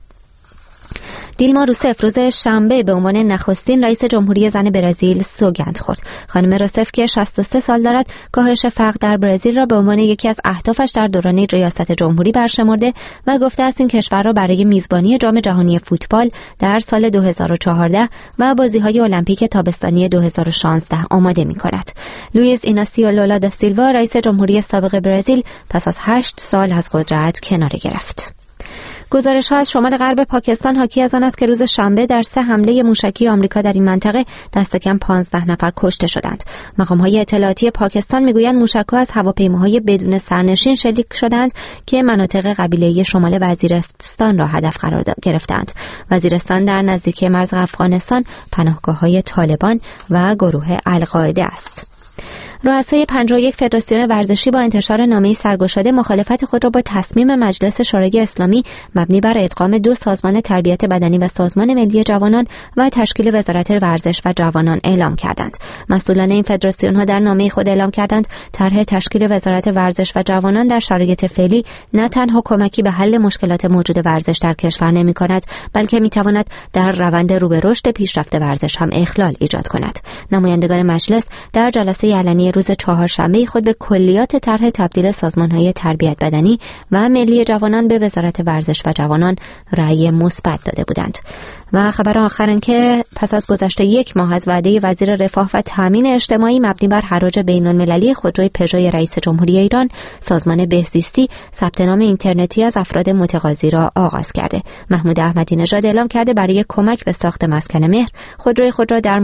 دیلما روسف روز شنبه به عنوان نخستین رئیس جمهوری زن برزیل سوگند خورد. خانم روسف که 63 سال دارد، کاهش فقر در برزیل را به عنوان یکی از اهدافش در دوران ریاست جمهوری برشمرده و گفته است این کشور را برای میزبانی جام جهانی فوتبال در سال 2014 و بازی‌های المپیک تابستانی 2016 آماده می‌کند. لوئیز ایناسیو لولا دا سیلوا، رئیس جمهوری سابق برزیل، پس از 8 سال از قدرت کناره گرفت. گزارش‌ها از شمال غرب پاکستان حاکی از آن است که روز شنبه در 3 حمله موشکی آمریکا در این منطقه دست کم 15 نفر کشته شدند. مقام‌های اطلاعاتی پاکستان می‌گویند موشک‌ها از هواپیماهای بدون سرنشین شلیک شدند که مناطق قبیله‌ای شمال وزیرستان را هدف قرار گرفتند. وزیرستان در نزدیکی مرز افغانستان پناهگاه‌های طالبان و گروه القاعده است. رؤسای 51 فدراسیون ورزشی با انتشار نامه‌ای سرگشاده مخالفت خود را با تصمیم مجلس شورای اسلامی مبنی بر ادغام 2 سازمان تربیت بدنی و سازمان ملی جوانان و تشکیل وزارت ورزش و جوانان اعلام کردند. مسئولان این فدراسیون‌ها در نامه خود اعلام کردند طرح تشکیل وزارت ورزش و جوانان در شرایط فعلی نه تنها کمکی به حل مشکلات موجود ورزش در کشور نمی‌کند، بلکه می‌تواند در روند رو به رشد پیشرفت ورزش هم اخلال ایجاد کند. نمایندگان مجلس در جلسه علنی روز چهارشنبه خود به کلیات طرح تبدیل سازمان‌های تربیت بدنی و ملی جوانان به وزارت ورزش و جوانان رأی مثبت داده بودند. و خبر آخر این که پس از گذشت 1 ماه از وعده وزیر رفاه و تامین اجتماعی مبنی بر حراج بین‌المللی خودروی پژو رئیس جمهوری ایران، سازمان بهزیستی ثبت نام اینترنتی از افراد متقاضی را آغاز کرده. محمود احمدی نژاد اعلام کرده برای کمک به ساخت مسکن مهر خودروی خود را در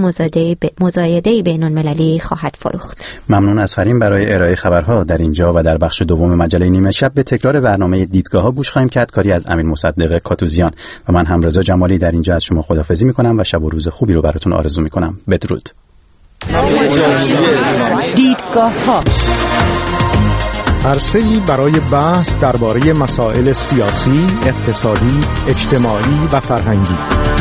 مزایده بین‌المللی خواهد فروخت. ممنون از فرین. برای ارائه خبرها در اینجا و در بخش دوم مجله نیمه شب به تکرار برنامه دیدگاه‌ها گوش خواهیم کرد، کاری از امین مصدق کاتوزیان و من هم رضا جمالی در اینجا از شما خداحافظی می‌کنم و شب و روز خوبی رو براتون آرزو می‌کنم. بدرود. دیدگاه‌ها عرصه‌ای برای بحث درباره مسائل سیاسی، اقتصادی، اجتماعی و فرهنگی.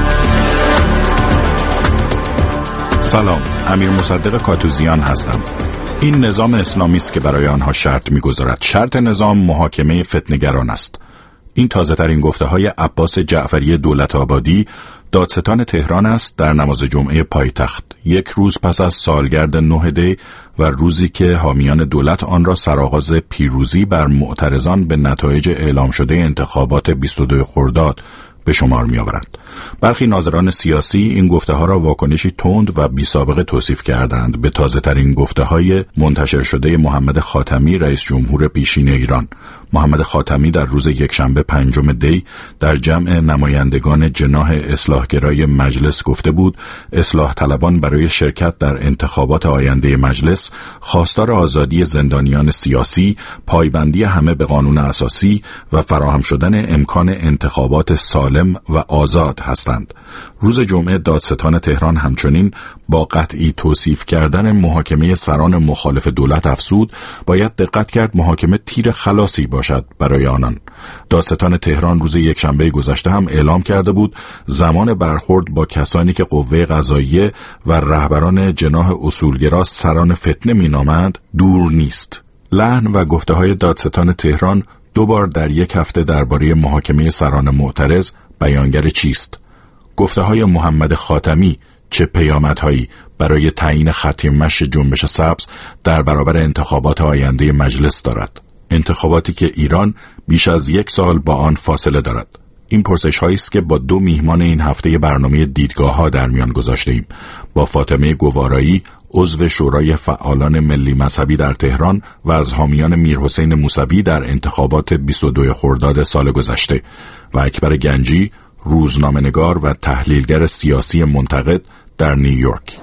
سلام، امیر مصدق کاتوزیان هستم. این نظام اسلامی است که برای آنها شرط می‌گذارد. شرط نظام محاکمه فتنه‌گران است. این تازه‌ترین گفته‌های عباس جعفری دولت‌آبادی، دادستان تهران است در نماز جمعه پایتخت، یک روز پس از سالگرد 9 دی و روزی که حامیان دولت آن را سرآغاز پیروزی بر معترضان به نتایج اعلام شده انتخابات 22 خرداد به شمار می‌آورند. برخی ناظران سیاسی این گفته‌ها را واکنشی تند و بی‌سابقه توصیف کردند به تازه‌ترین گفته‌های منتشر شده محمد خاتمی رئیس جمهور پیشین ایران. محمد خاتمی در روز یکشنبه 5 دی در جمع نمایندگان جناح اصلاحگرای مجلس گفته بود اصلاح طلبان برای شرکت در انتخابات آینده مجلس خواستار آزادی زندانیان سیاسی، پایبندی همه به قانون اساسی و فراهم شدن امکان انتخابات سالم و آزاد هستند. روز جمعه دادستان تهران همچنین با قطعی توصیف کردن محاکمه سران مخالف دولت افزود باید دقت کرد محاکمه تیر خلاصی باشد برای آنان. دادستان تهران روز یکشنبه گذشته هم اعلام کرده بود زمان برخورد با کسانی که قوه قضاییه و رهبران جناح اصولگرا سران فتنه مینامند دور نیست. لحن و گفته‌های دادستان تهران دوبار در یک هفته درباره محاکمه سران معترض بیانگر چیست؟ گفته‌های محمد خاتمی چه پیامدهایی برای تعیین خط مشی جنبش سبز در برابر انتخابات آینده مجلس دارد؟ انتخاباتی که ایران بیش از 1 سال با آن فاصله دارد. این پرسش‌هایی است که با 2 میهمان این هفته برنامه دیدگاه‌ها در میان گذاشته‌ایم. با فاطمه گوارایی، عضو شورای فعالان ملی مذهبی در تهران و از حامیان میرحسین موسوی در انتخابات 22 خرداد سال گذشته و اکبر گنجی، روزنامه‌نگار و تحلیلگر سیاسی منتقد در نیویورک.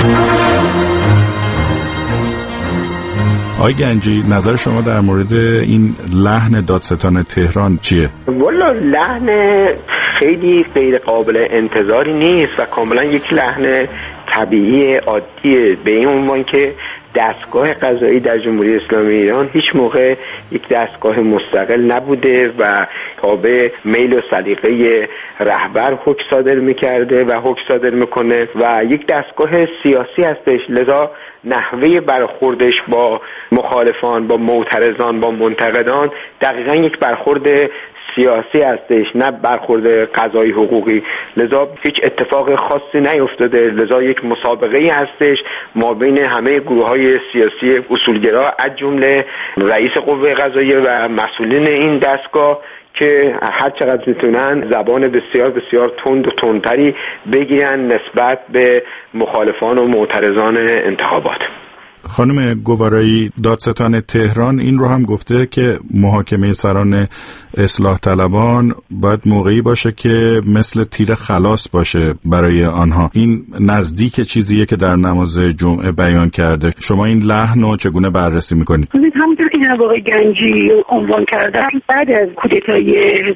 آقای گنجی، نظر شما در مورد این لحن دادستان تهران چیه؟ والا لحن خیلی غیر قابل انتظاری نیست و کاملا یک لحن طبیعی عادیه، به این عنوان که دستگاه قضایی در جمهوری اسلامی ایران هیچ موقع یک دستگاه مستقل نبوده و تابع میل و سلیقه رهبر حکم صادر میکرده و حکم صادر میکنه و یک دستگاه سیاسی هستش. لذا نحوه برخوردش با مخالفان، با معترضان، با منتقدان دقیقا یک برخورد سیاسی هستش، نه برخورد قضایی حقوقی. لذا هیچ اتفاق خاصی نیفتاده. لذا یک مسابقه ای هستش ما بین همه گروه‌های سیاسی اصولگرا از جمله رئیس قوه قضاییه و مسئولین این دستگاه که هر چقدر میتونن زبان بسیار بسیار تند و تندتری بگیرن نسبت به مخالفان و معترضان انتخابات. خانم گوارایی، دادستان تهران این رو هم گفته که محاکمه سران اصلاح طلبان باید موقعی باشه که مثل تیر خلاص باشه برای آنها. این نزدیک چیزیه که در نماز جمعه بیان کرده. شما این لحن رو چگونه بررسی میکنید؟ همونطور که جناب آقای گنجی عنوان کردن، بعد از کودتای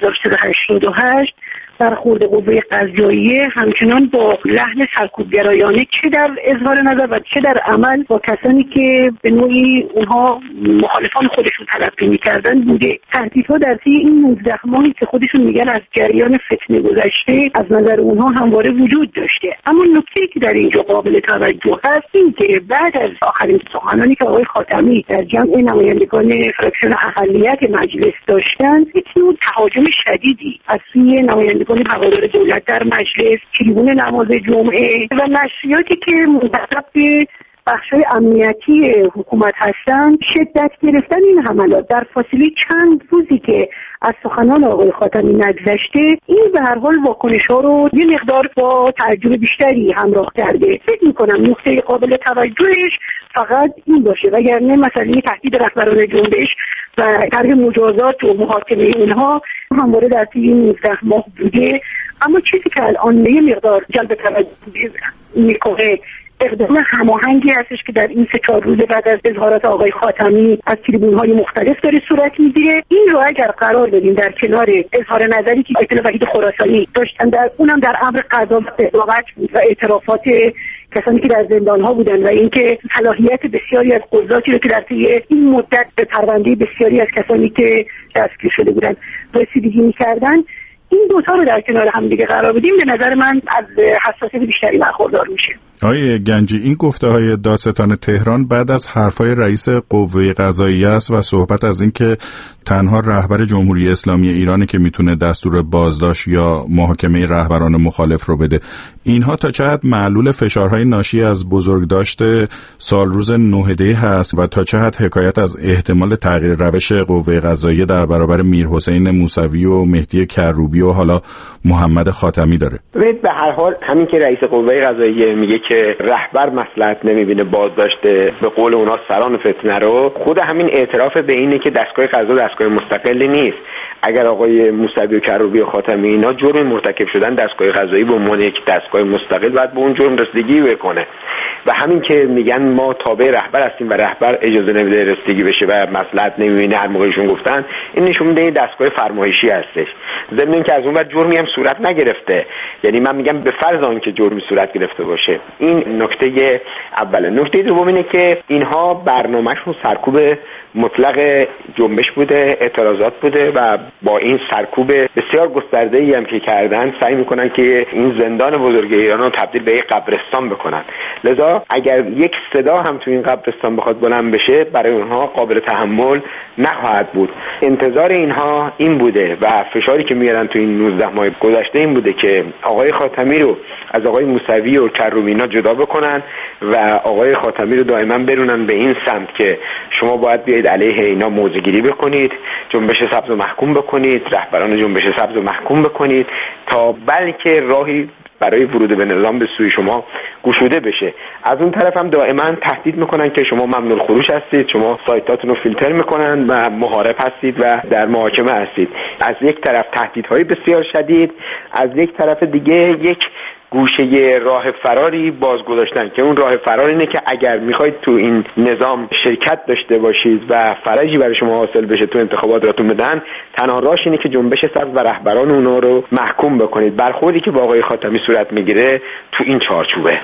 1388 برخورد قوه قضاییه همچنان با لحن سرکوبگرایانه چه در اظهار نظر و چه در عمل با کسانی که به نوعی اونها مخالفان خودشون تلقی می‌کردن بوده. تهدیدها در طی این 19 ماهی که خودشون میگن از جریان فتنه گذشته از نظر اونها همواره وجود داشته. اما نکته‌ای که در اینجا قابل توجه هست این که بعد از آخرین سخنانی که آقای خاتمی در جمع نمایندگان فراکسیون اقلیت مجلس داشتند، یک نوع تهاجم شدیدی از سوی نمایندگان هوادار دولت در مجلس، تریبون نماز جمعه و نشریاتی که منتسب به بخش‌های امنیتی حکومت هستند شدت گرفتن این حملات در فاصله چند روزی که از سخنان آقای خاتمی نگذشته، این به هر حال واکنش‌ها رو یه مقدار با تعجب بیشتری همراه کرده. فکر می‌کنم نکته قابل توجهش فقط این باشه، وگرنه مسئله تهدید رهبران جنبش و طرح مجازات و محاکمه اینها همواره در طی 19 ماه بوده. اما چیزی که الان یه مقدار جلب توجه می‌کنه اقدام هماهنگی هستش که در این 3-4 روز بعد از اظهارات آقای خاتمی از تریبون‌های مختلف داره صورت میگیره. این رو اگر قرار بدیم در کنار اظهار نظری که آیت وحید خراسانی داشتن، در اونم در امر قضا و قضاوت بود و اعترافات کسانی که در زندان‌ها بودن و اینکه صلاحیت بسیاری از قضاتی رو که در طی این مدت به پرونده بسیاری از کسانی که دستگیر شده بودن رسیدگی می‌کردن، این دوتا رو در کنار هم دیگه قرار بدیم به نظر من از حساسیت بیشتری برخوردار میشه. آقای گنجی، این گفته‌های دادستان تهران بعد از حرفای رئیس قوه قضاییه است و صحبت از این که تنها رهبر جمهوری اسلامی ایرانه که میتونه دستور بازداشت یا محاکمه رهبران مخالف رو بده. اینها تا چه حد معلول فشارهای ناشی از بزرگداشت سالروز 9 دی هست و تا چه حد حکایت از احتمال تغییر روش قوه قضاییه در برابر میرحسین موسوی و مهدی کروبی و حالا محمد خاتمی داره؟ ببینید به هر حال همین که رئیس قوه قضاییه میگه که رهبر مصلحت نمیبینه بازداشت به قول اونا سران فتنه رو، خود همین اعتراف به اینه که دستگاه قضا دستگاه مستقلی نیست. اگر آقای موسوی و کروبی و خاتمی اینا جرم مرتکب شدن، دستگاه قضایی به عنوان یک دستگاه مستقل باید به اون جرم رسیدگی بکنه. و همین که میگن ما تابع رهبر هستیم و رهبر اجازه نمیده رسیدگی بشه و مصلحت نمیبینه، هر موقعشون گفتن، این نشون میده دستگاه فرمایشی هستش. ضمن اینکه از اون بعد جرمی هم صورت نگرفته، یعنی من میگم به فرض آنکه جرمی صورت گرفته باشه. این نکته اوله. نکته دوم اینه که اینها برنامه‌شون سرکوب مطلق جنبش بوده، اعتراضات بوده و با این سرکوب بسیار گسترده‌ای هم که کردن سعی میکنن که این زندان بزرگ ایران رو تبدیل به یک قبرستان بکنن. لذا اگر یک صدا هم تو این قبرستان بخواد بلند بشه، برای اونها قابل تحمل نخواهد بود. انتظار اینها این بوده و فشاری که میارن تو این 19 ماه گذشته این بوده که آقای خاتمی رو از آقای موسوی و کروبی اینا جدا بکنن و آقای خاتمی رو دائما برونن به این سمت که شما باید بیاید علیه اینا موضع‌گیری بکنید، جنبش سبز رو محکوم بکنید، رهبران جنبش سبز رو محکوم بکنید تا بلکه راهی برای ورود به نظام به سوی شما گشوده بشه. از اون طرف هم دائما تهدید میکنن که شما ممنوع الخروج هستید، شما سایتاتون رو فیلتر میکنن و محارب هستید و در محاکمه هستید. از یک طرف تهدیدهای بسیار شدید، از یک طرف دیگه یک گوشه راه فراری باز گذاشتن که اون راه فرار اینه که اگر میخواید تو این نظام شرکت داشته باشید و فرجی برای شما حاصل بشه تو انتخابات راتون بدن، تنها راهش اینه که جنبش سبز و رهبران اونا رو محکوم بکنید. برخوردی که با آقای خاتمی صورت میگیره تو این چارچوبه.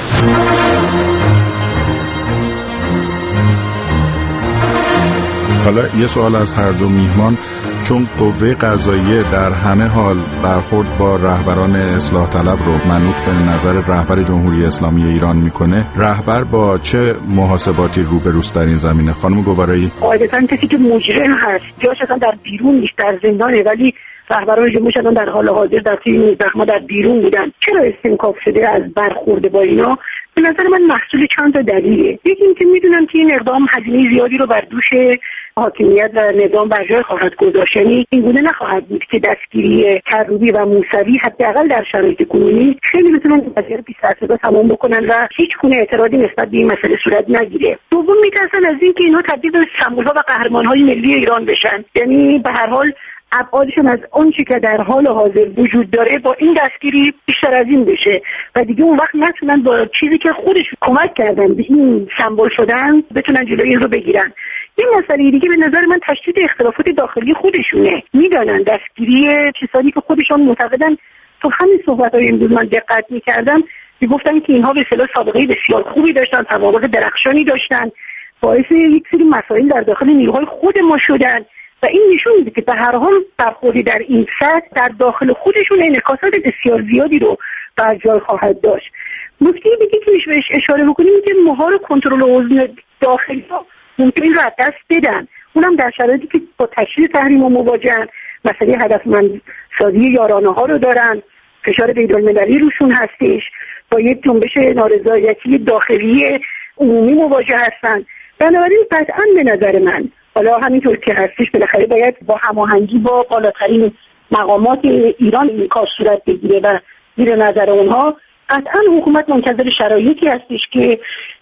حالا یه سوال از هر دو میهمان، چون قوه قضاییه در همه حال برخورد با رهبران اصلاح طلب رو منوط به نظر رهبر جمهوری اسلامی ایران میکنه، رهبر با چه محاسباتی روبروست در این زمینه؟ خانم گوارایی. قاعدتاً کسی که مجرم هست جاش اصلا در بیرون نیست، در زندانه، ولی رهبران جمهوری الان در حال حاضر در طی زخما در بیرون بودن. چرا استنکاف شده از برخورد با اینا؟ به نظر من محصول چند تا دلیله. یکی اینکه میدونم که این اقدام هزینه زیادی رو بر دوش حاکمیت و نظام بر جای خواهد گذاشت، یعنی این گونه نخواهد بود که دستگیری کروبی و موسوی حداقل در شرایط کنونی خیلی بتونن وضعیت بی سر صدا تمام بکنن و هیچ گونه اعتراضی نسبت به این مسئله صورت نگیره. دوم میترسن از اینکه اینها تبدیل به سمبول‌ها و قهرمان‌های ملی ایران بشن، یعنی به هر حال ابعادشون از آنچه که در حال حاضر وجود داره با این دستگیری بیشتر از این بشه و دیگه اون وقت نتونن با چیزی که خودشون کمک کردن به این سمبل شدن بتونن جلوی این رو بگیرن. این مسئله دیگه به نظر من تشدید اختلافات داخلی خودشونه. میدانن دستگیری کسانی که خودشون معتقدن، تو همین صحبت‌های امروز من دقت می‌کردم میگفتن که اینها به اصطلاح سابقه بسیار خوبی داشتن، تفاوت درخشانی داشتن، باعث یک سری مسائل در داخل نیروهای خود ما شدن و این نشون میده که به هر حال برخوردی در این سطح در داخل خودشون انعکاسات بسیار زیادی رو بر جای خواهد داشت. نکته دیگه که میشه بهش اشاره بکنیم که مهار کنترل وزن داخلی ممکن این رو از دست بدن، اونم در شرایطی که با تشدید تحریم و مواجهن، مسئله هدفمندسازی یارانه ها رو دارن، فشار بین‌المللی روشون هستش، با یک جنبش نارضایتی داخلی عمومی مواجه هستن. بنابراین قطعا به نظر من حالا همینطور که هستش بالاخره باید با هماهنگی با بالاترین مقامات ایران این کار صورت بگیره و زیر نظر اونها قطعا حکومت منتظر شرایطی هستش که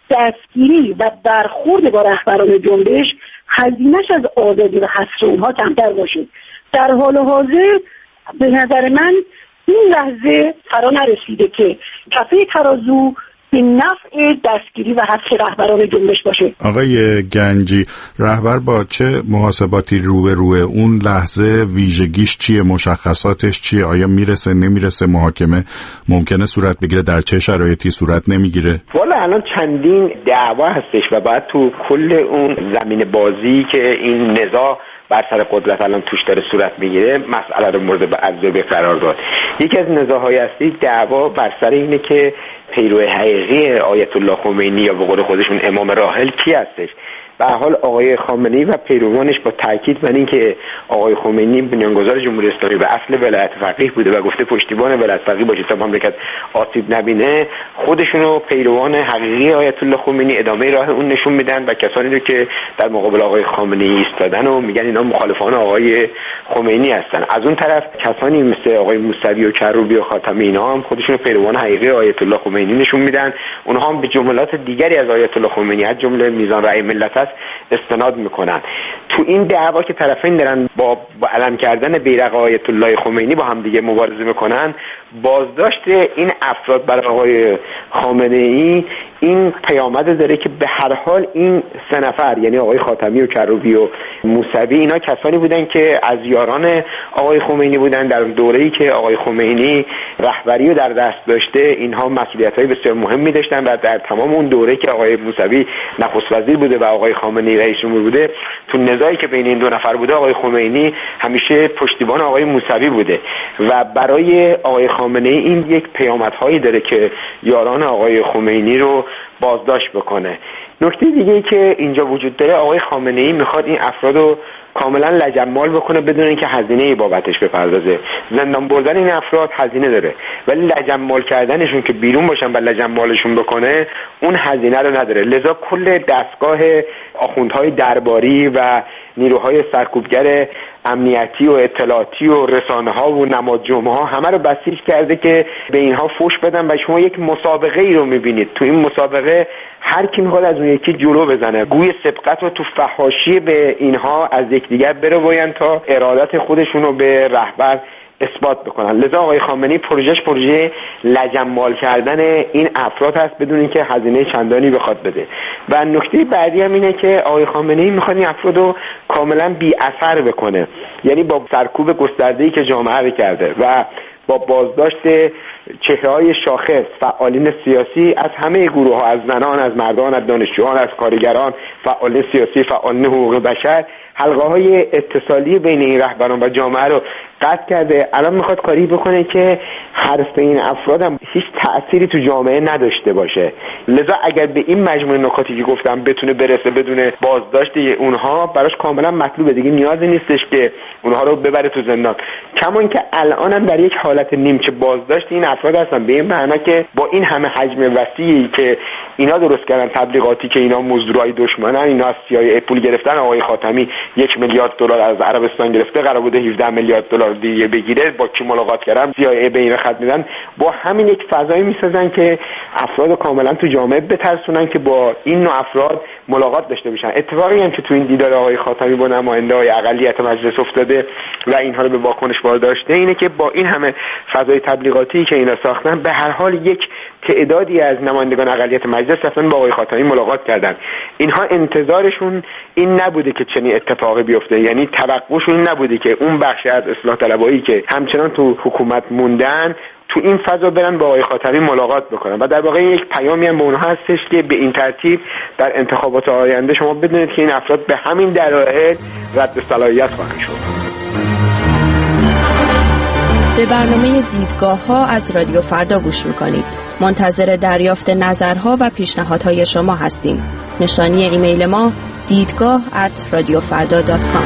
دستگیری و برخورد با رهبران جنبش هزینه‌اش از آزادی و حصر اونها کمتر باشه. در حال حاضر به نظر من این لحظه فرا نرسیده که کفه ترازو به نفع دستگیری و حذف رهبران جنبش باشه. آقای گنجی، رهبر با چه محاسباتی روبروه؟ اون لحظه ویژگیش چیه؟ مشخصاتش چیه؟ آیا میرسه نمیرسه؟ محاکمه ممکنه صورت بگیره؟ در چه شرایطی صورت نمیگیره؟ والا الان چندین دعوا هستش و باید تو کل اون زمین بازی که این نزاع بر سر قدرت الان توش داره صورت میگیره مسئله رو مورد ارزیابی قرار داد. یکی از نزاع‌های اصلی دعوا بر سر اینه که پیرو حقیقی آیت الله خمینی یا به قول خودشون امام راحل کی هستش. به هر حال آقای خامنه‌ای و پیروانش با تاکید بر اینکه آقای خمینی بنیانگذار جمهوری اسلامی به اصل ولایت فقیه بوده و گفته پشتیبان ولایت فقیه باشه تا مملکت آسیب نبینه، خودشونو پیروان حقیقی آیت الله خمینی ادامه راه اون نشون میدن و کسانی رو که در مقابل آقای خامنه‌ای ایستادن و میگن اینا مخالفان آقای خمینی هستن. از اون طرف کسانی مثل آقای موسوی و کروبی و خاتمی اینا هم خودشونو پیروان حقیقی آیت الله خمینی نشون میدن. اونها هم به جملات دیگری از آیت الله خمینی از جمله میزان رأی ملت استناد میکنن. تو این دعوا که طرفین دارن با علم کردن بیرق آیت الله خمینی با هم دیگه مبارزه میکنن، بازداشت این افراد برای آقای خامنه‌ای این پیامد داره که به هر حال این سه نفر یعنی آقای خاتمی و کروبی و موسوی اینا کسانی بودن که از یاران آقای خمینی بودن در دوره‌ای که آقای خمینی رهبری رو در دست داشته. اینها مسئولیت‌های بسیار مهمی داشتن و در تمام اون دوره که آقای موسوی نخست وزیر بوده و آقای خامنه‌ای رئیس جمهور بوده، تو نزاعی که بین این دو نفر بوده آقای خمینی همیشه پشتیبان آقای موسوی بوده و برای آقای خامنه‌ای این یک پیامدهایی داره که یاران آقای خمینی رو بازداشت بکنه. نکته دیگه ای که اینجا وجود داره، آقای خامنه‌ای میخواد این افراد رو کاملا لجنمال بکنه بدون اینکه هزینه‌ای بابتش بپردازه. زندان بردن این افراد هزینه داره ولی لجنمال کردنشون که بیرون باشن و لجنمالشون بکنه اون هزینه رو نداره. لذا کل دستگاه آخوندهای درباری و نیروهای سرکوبگر امنیتی و اطلاعاتی و رسانه ها و نماد جمعه ها همه رو بسیج کرده که به اینها فوش بدن و شما یک مسابقه ای رو میبینید. تو این مسابقه هر کی میخواد از اون یکی جلو بزنه، گوی سبقت رو تو فحاشی به اینها از یکدیگر برباین تا ارادت خودشون رو به رهبر اثبات بکنن. لذا آقای خامنه‌ای پروژه لجنمال کردن این افراد هست بدون اینکه هزینه چندانی بخواد بده. و نکته بعدی هم اینه که آقای خامنه‌ای میخواد این افراد رو کاملا بی اثر بکنه، یعنی با سرکوب گسترده‌ای که جامعه کرده و با بازداشت چهره‌های شاخص فعالین سیاسی از همه گروه‌ها، از زنان، از مردان، از دانشجویان، از کارگران، فعالین سیاسی، فعالین حقوق بشر، حلقه‌های اتصالی بین این رهبران و جامعه رو قطع کرده. الان میخواد کاری بکنه که حرف این افراد هم هیچ تأثیری تو جامعه نداشته باشه. لذا اگر به این مجموعه نکاتی که گفتم بتونه برسه بدون بازداشت اونها، براش کاملا مطلوبه، دیگه نیازی نیستش که اونها رو ببره تو زندان. کما اینکه الان هم در یک حالت نیمچه بازداشت این افراد هستن، به این معنا که با این همه حجم وسیعی که اینا درست کردن، تبلیغاتی که اینا مزدورای دشمنن، اینا از CIA پول گرفتن، آقای خاتمی 1 میلیارد دلار از عربستان گرفته، قرار بوده 17 میلیارد دلار دیگه بگیره، با کی ملاقات کردن؟ CIA به این خط میدن. با همین یک فضایی میسازن که افراد کاملا تو جامعه بترسونن که با این نوع افراد ملاقات داشته باشن. اتفاقی هم که تو این دیدار آقای خاتمی با نماینده‌های اقلیت مجلس افتاده و اینها رو به واکنش وارداشته اینه که با این همه فضای تبلیغاتی که اینا ساختن، به هر حال یک تعدادی از نمایندگان اقلیت مجلس اصلا با آقای خاتمی ملاقات کردن. اینها انتظارشون این نبوده که چنین اتفاقی بیفته، یعنی توقعشون نبوده که اون بخش از اصلاح طلبایی که همچنان تو حکومت موندن تو این فضا برن با آقای خاتمی ملاقات بکنن. و در واقع یک پیامی هم به اونها هستش که به این ترتیب در انتخابات آینده شما بدونید که این افراد به همین دلایل رد صلاحیت خواهند شد. به برنامه دیدگاه‌ها از رادیو فردا گوش می‌کنید. منتظر دریافت نظرها و پیشنهادهای شما هستیم. نشانی ایمیل ما دیدگاه@radiofarda.com.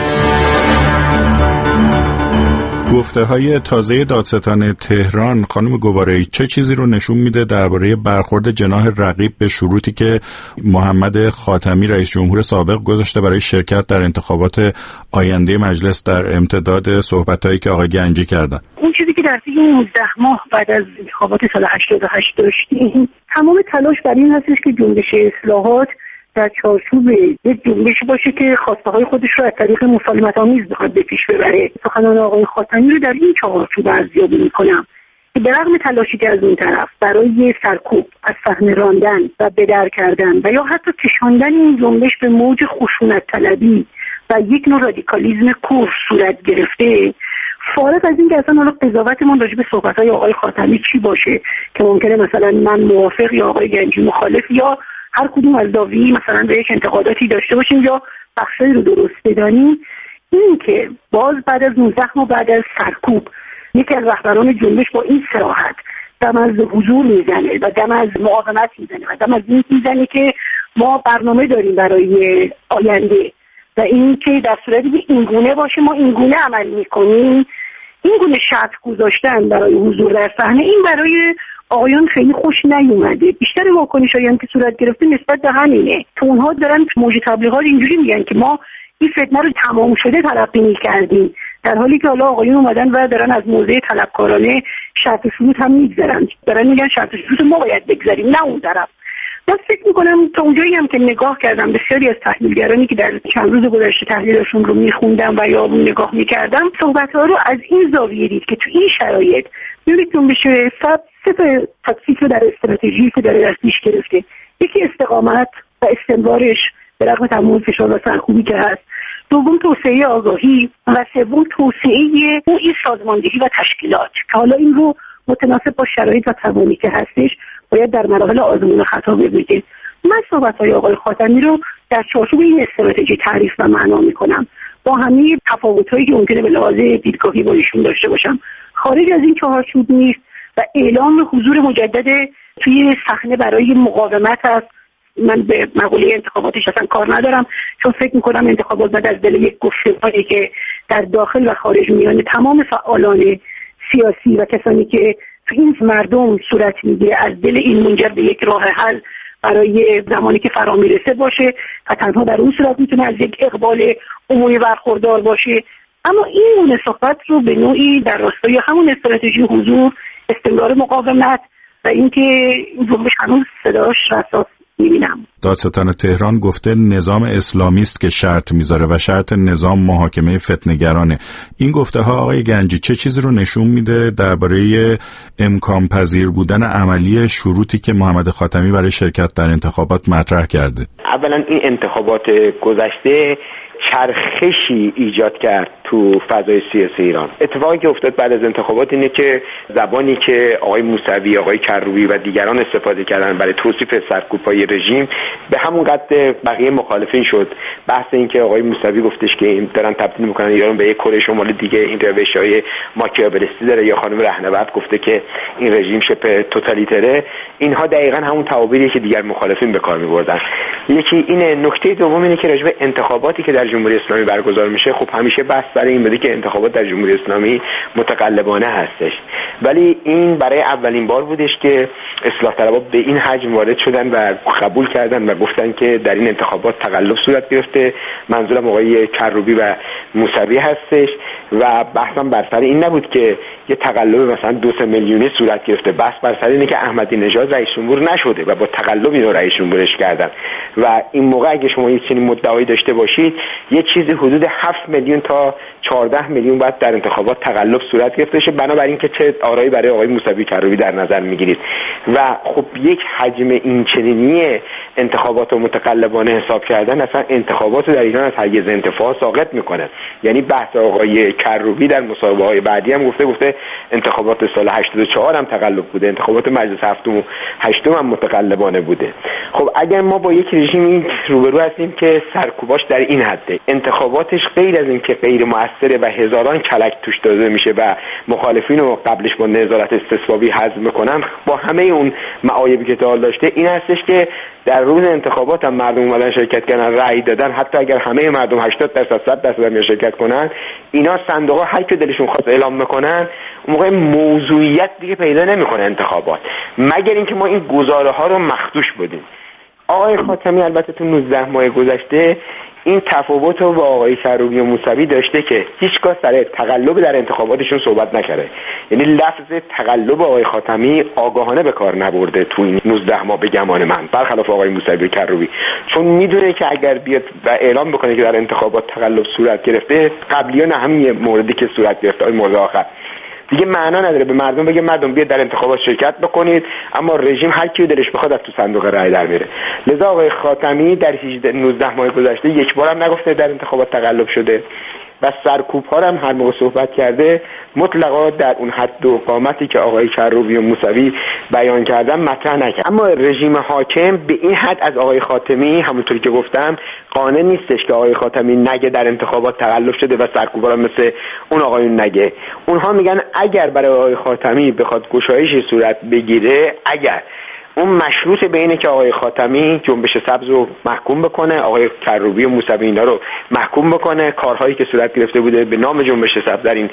گفته‌های تازه دادستان تهران خانم گواره‌ای چه چیزی رو نشون میده درباره برخورد جناح رقیب به شروطی که محمد خاتمی رئیس جمهور سابق گذاشته برای شرکت در انتخابات آینده مجلس در امتداد صحبتایی که آقای گنجی کردن؟ اون چیزی که در طی 19 ماه بعد از انتخابات سال 88 داشتیم، تمام تلاش بر این هستش که جنبش اصلاحات در چارچوب یک جنبشی باشه که خواسته‌های خودش رو از طریق مسالمت‌آمیز بخواد به پیش ببره. سخنان آقای خاتمی رو در این چارچوب ارزیابی می‌کنم. که به رغم تلاشی که از اون طرف برای سرکوب از صحنه راندن و به در کردن و یا حتی کشاندن این جنبش به موج خشونت طلبی و یک نوع رادیکالیسم کور صورت گرفته، فارغ از این که اصلا حالا قضاوتمون راجع به صحبت‌های آقای خاتمی چی باشه که ممکنه مثلا من موافق یا آقای گنجی مخالف یا هر کدوم از زاویه‌ای مثلا به یک انتقاداتی داشته باشیم یا بخشایی رو درست بدانیم، این که باز بعد از 19 ماه بعد از سرکوب یکی از رهبران جنبش با این صراحت دم از حضور میزنه و دم از مقاومت میزنه و دم از این میزنه که ما برنامه داریم برای آینده و این که در صورتی که این گونه باشه ما این گونه عمل میکنیم، این گونه شرط گذاشتن برای حضور در صحنه، این برای آقایان خیلی خوش نیومده. بیشتر واکنش‌هایی هم که صورت گرفته نسبت به همینه که اونها دارن موج تبلیغات اینجوری میگن که ما این فتنه رو تمام شده تلقی می‌کردیم، در حالی که حالا آقایون اومدن و دارن از موضع طلبکارانه شرط شروط هم میگذارن، دارن میگن شرط شروط ما باید بگذاریم نه اون طرف. من فکر میکنم تا اونجایی هم که نگاه کردم بسیاری از تحلیلگرانی که در چند روز گذشته تحلیلشون رو میخوندم و یا نگاه میکردم صحبت‌ها رو از این زاویه دید که تو این شرایط میتون بشه سه تکلیف رو در استراتژی که داره در پیش گرفته، یکی استقامت و استمرارش به رغم تمام فشار و سرکوبی که هست، دوم توسعه آگاهی و سوم توسعه نوعی سازماندهی و تشکیلات که حالا این رو متناسب با شرایط و توانی که هستش باید در مراحل آزمون خطا ببینید. من صحبت‌های آقای خاتمی رو در چارچوب این استراتژی تعریف و معنا می‌کنم با همه تفاوت‌هایی که ممکنه به لحاظ دیدگاهی با ایشون داشته باشم. خارج از این چارچوب نیست و اعلام حضور مجدد توی صحنه برای مقاومت است. من به مقوله انتخاباتش اصلا کار ندارم، چون فکر می‌کنم انتخابات بعد از دل یک گفتگویی که در داخل و خارج میان تمام فعالان سیاسی و کسانی که تو این مردم صورت میگیره از دل این منجر به یک راه حل برای زمانی که فرا میرسه باشه و تنها در اون صورت میتونه از یک اقبال عمومی برخوردار باشه. اما این گونه صحبت رو به نوعی در راستای همون استراتژی حضور، استمرار مقاومت و اینکه این جنبش هنوز صداش رساست میبینم. دادستان تهران گفته نظام اسلامی است که شرط میذاره و شرط نظام محاکمه فتنه‌گرانه. این گفته ها آقای گنجی چه چیزی رو نشون میده درباره امکان پذیر بودن عملی شروطی که محمد خاتمی برای شرکت در انتخابات مطرح کرده؟ اولا این انتخابات گذشته چرخشی ایجاد کرد تو فضای سیاسی ایران. اتفاقی که افتاد بعد از انتخابات اینه که زبانی که آقای موسوی، آقای کروبی و دیگران استفاده کردن برای توصیف سرکوب‌های رژیم به همون قد بقیه مخالفین شد. بحث این که آقای موسوی گفتش که این دارن تبدیل میکنن ایران به یک کره شمال دیگه، این روش‌های ماکیاولیستی داره، یا خانم رهنورد گفته که این رژیم شبه توتالیتره. اینها دقیقاً همون تعابیریه که دیگر مخالفین به کار می‌بردن. یکی اینه. نکته دوم اینه که راجع به انتخاباتی که در جمهوری اسلامی برگزار میشه، خب همیشه بحث برای این بوده که انتخابات در جمهوری اسلامی متقلبانه هستش، ولی این برای اولین بار بودش که اصلاح طلبها به این حجم وارد شدن و قبول کردن و گفتن که در این انتخابات تقلب صورت گرفته. منظورم آقای کروبی و موسوی هستش و بحثم بر سر این نبود که یه تقلب مثلا 2 میلیونی صورت گرفته، بحث بر سر اینه که احمدی نژاد رئیس جمهور نشده و با تقلب اینو رئیس جمهورش کردن و این موقع اگه شما این چنین مدعایی داشته باشید یه چیزی حدود 7 میلیون تا 14 میلیون بعد در انتخابات تقلب صورت گرفته شه، بنابراین که چه آرایی برای آقای موسوی کروبی در نظر میگیرید و خب یک حجم این چنینی انتخابات متقلبانه حساب کردن اصلا انتخابات در ایران از حیز انتفاع ساقط میکنه. یعنی بحث آقای کروبی در مصاحبه‌های بعدی هم گفته انتخابات سال 84 هم تقلب بوده، انتخابات مجلس هفتم و هشتم هم متقلبانه بوده. خب اگر ما با یک رژیم روبرو هستیم که سرکوباش در این حده، انتخاباتش غیر از این که غیر مؤثره و هزاران کلک توش داده میشه و مخالفین رو قبلش با نظارت استصوابی حذف میکنن، با همه اون معایبی که تا داشته این هستش که در روز انتخابات هم مردم اومدن شرکت کردن، رأی دادن، حتی اگر همه مردم 80% 100% هم شرکت کنن، اینا صندوق‌ها هر که دلشون خواست اعلام میکنن، اون موقع موضوعیت دیگه پیدا نمیکنه انتخابات، مگر اینکه ما این گزاره‌ها رو مخدوش بدیم. آقای خاتمی البته تو 19 ماه گذشته این تفاوت رو با آقای کروبی و موسوی داشته که هیچگاه سر تقلب در انتخاباتشون صحبت نکرده. یعنی لفظ تقلب آقای خاتمی آگاهانه به کار نبرده تو این 19 ماه به گمان من، برخلاف آقای موسوی و کروبی، چون میدونه که اگر بیاد و اعلام بکنه که در انتخابات تقلب صورت گرفته، قبلی‌ها نه همین موردی که صورت گرفته، مورد آخر دیگه معنا نداره به مردم بگه مردم بیاید در انتخابات شرکت بکنید، اما رژیم هر کی دلش بخواد از تو صندوق رای در میره. لذا آقای خاتمی در 19 ماه گذشته یک بارم نگفته در انتخابات تقلب شده و سرکوب‌ها هم هر موقع صحبت کرده مطلقا در اون حد و قامتی که آقای کروبی و موسوی بیان کردن مطرح نکرد. اما رژیم حاکم به این حد از آقای خاتمی همونطوری که گفتم قانع نیستش که آقای خاتمی نگه در انتخابات تقلب شده و سرکوب‌ها هم مثل اون آقایون نگه. اونها میگن اگر برای آقای خاتمی بخواد گشایشی صورت بگیره، اگر اون مشروط به اینه که آقای خاتمی جنبش سبز رو محکوم بکنه، آقای کروبی و موسوی اینا رو محکوم بکنه، کارهایی که صورت گرفته بوده به نام جنبش سبز در این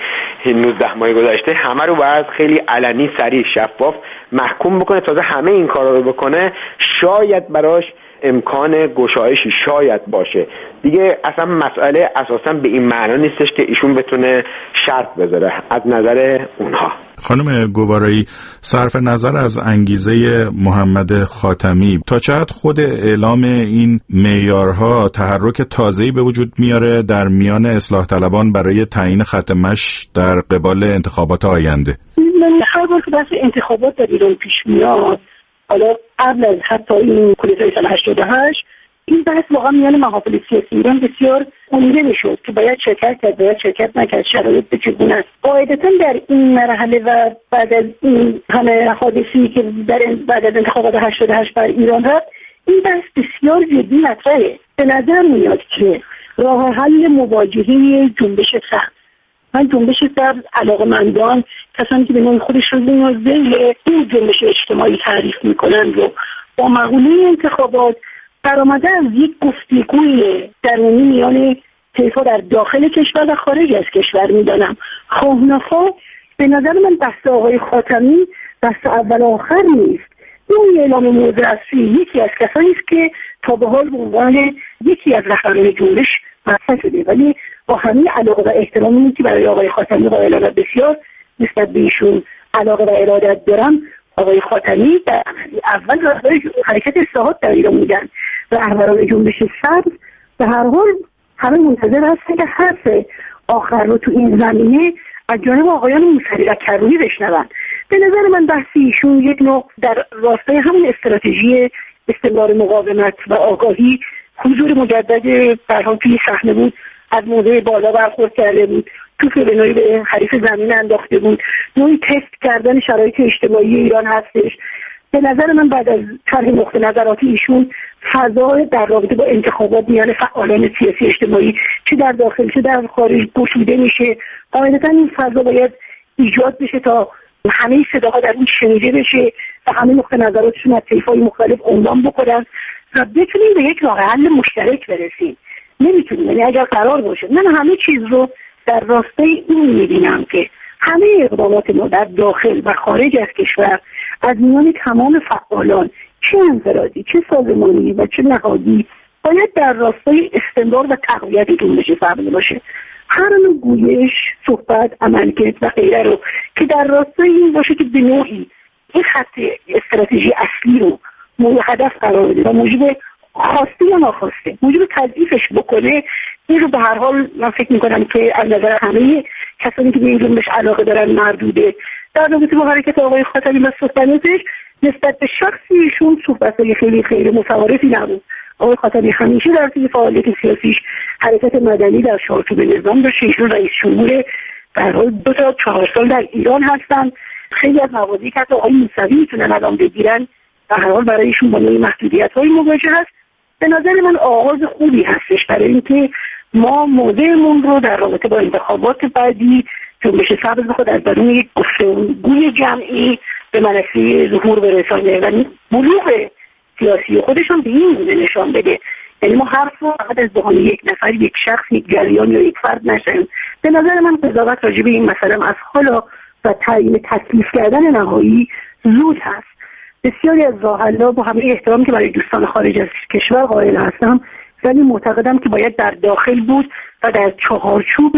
19 ماه گذشته همه رو باید خیلی علنی، صریح، شفاف محکوم بکنه. تازه همه این کارا رو بکنه شاید براش امکان گشایشی شاید باشه. دیگه اصلا مسئله اساسا به این معنا نیستش که ایشون بتونه شرط بذاره از نظر اونها. خانم گوارایی، صرف نظر از انگیزه محمد خاتمی، تا چقدر خود اعلام این معیارها تحرک تازه‌ای به وجود میاره در میان اصلاح طلبان برای تعیین خط مشی در قبال انتخابات آینده؟ هر بار که بحث انتخابات در ایران پیش میاد، حالا قبل از حتی این کودتای سال 88 این بحث واقعا میان محافل سیاسی ایران بسیار عمده میشد که باید شرکت کرد، باید شرکت نکرد، شرایط به چگونه است. قاعدتا در این مرحله و بعد از این همه حادثه‌ای که بعد از انتخابات 88 بر ایران رفت، این بحث بسیار جدی مطرحه. به نظر میاد که راه حل مواجهه جنبش سبز، من جنبش سبز علاقه‌مندان، کسانی که به نوع خودش رو ذیل این جنبش اجتماعی تعریف میکنن رو با مقوله انتخابات برآمده از یک گفتگوی درونی میان طیف‌ها در داخل کشور و خارج از کشور میدانم. خواه نخواه به نظر من بحث آقای خاتمی بحث اول آخر نیست. این اعلام موضع اصلی یکی از کسانی است که تا به حال به عنوان یکی از رهبران جنبش مطرح شده، ولی با همین علاقه و احترامی که برای آقای خاتمی قائلم و بسیار نسبت به ایشون علاقه و ارادت دارم، آقای خاتمی در اول رهبر حرکت اصلاحات در ایران بودن و رهبران جنبش سبز به هر حال همه منتظر هستن که حرف آخر رو تو این زمینه از جانب آقایان موسوی و کروبی بشنون. به نظر من بحث ایشون یک نوع در راستای همون استراتژی استمرار مقاومت و آگاهی، حضور مجدد برها توی صحنه بود، از موضع بالا برخورد کرده بود، توپ به نوعی به حریف زمین انداخته بود، نوعی تست کردن شرایط اجتماعی ایران هستش. به نظر من بعد از طرح نقطه نظرات ایشون فضا در رابطه با انتخابات میان فعالان سیاسی اجتماعی چه در داخل چه در خارج گشوده میشه. قاعدتا این فضا باید ایجاد بشه تا همه صداها در اون شنیده بشه و همه نقطه نظراتشون از طیف‌های مختلف عنوان بکنن و بتونیم به یک راه حل مشترک برسیم. نمیتونیم، یعنی اگر قرار باشه من همه چیز رو در راستای این میبینم که همه اقدامات ما در داخل و خارج از کشور از میان تمام فعالان چه انفرادی چه سازمانی و چه نهادی باید در راستای استمرار و تقویت جنبش سبز باشه. هر نوع گویش، صحبت، عملکرد و غیره رو که در راستای این باشه که به نوعی این خط استراتژی اصلی رو مورد هدف قرار بده و موجب خواسته یا ناخواسته موجب تضعیفش بکنه، این رو به هر حال من فکر میکنم که از نظر همه کسانی که به این جنبش علاقه دارن مردوده. در رابطه با حرکت آقای خاتمی و صحبتش نسبت به شخصیشون صحبت‌های خیلی خیلی متعارفی نبود. آقای خاتمی همیشه در طی فعالیت سیاسیش حرکت مدنی در چارچوب نظام داشته. ایشون رئیس جمهور در حال 2 تا 4 سال در ایران هستن. خیلی از مواردی که آقای موسوی میتونن الان بگیرن در هر حال برای ایشون با نوعی محدودیت‌های مواجه هست. به نظر من آغاز خوبی هستش برای اینکه ما موضعمون رو در رابطه با انتخابات بعدی جنبش سبز بخواد از درون یک گفتگوی جمعی به منصه ظهور برسانه و بلوغ سیاسی خودشون به این گونه نشان بده. یعنی ما حرف رو فقط از دهان یک نفر، یک شخص، یک جریان یا یک فرد نشیم. به نظر من قضاوت راجع به این مسئله از حالا و تعیین تکلیف کردن نهایی زود هست. بسیاری از راه حل‌ها با همه احترامی که برای دوستان خارج از کشور قائل هستم، ولی معتقدم که باید در داخل بود و در چهارچوب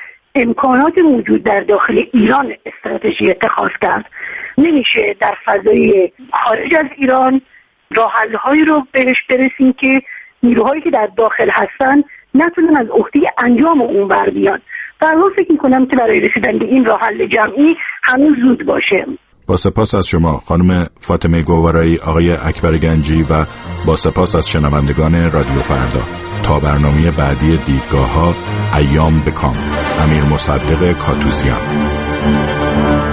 امکانات موجود در داخل ایران استراتژی اتخاذ کرد. نمیشه در فضای خارج از ایران راه حل‌هایی رو بهش برسیم که نیروهایی که در داخل هستن نتونن از عهده انجام اون بر بیان. در واقع فکر می‌کنم که برای رسیدن به این راه حل جمعی هنوز زود باشه. با سپاس از شما خانم فاطمه گوارایی، آقای اکبر گنجی و با سپاس از شنوندگان رادیو فردا. تا برنامه بعدی دیدگاه‌ها، ایام بکام. امیر مصدق کاتوزیان.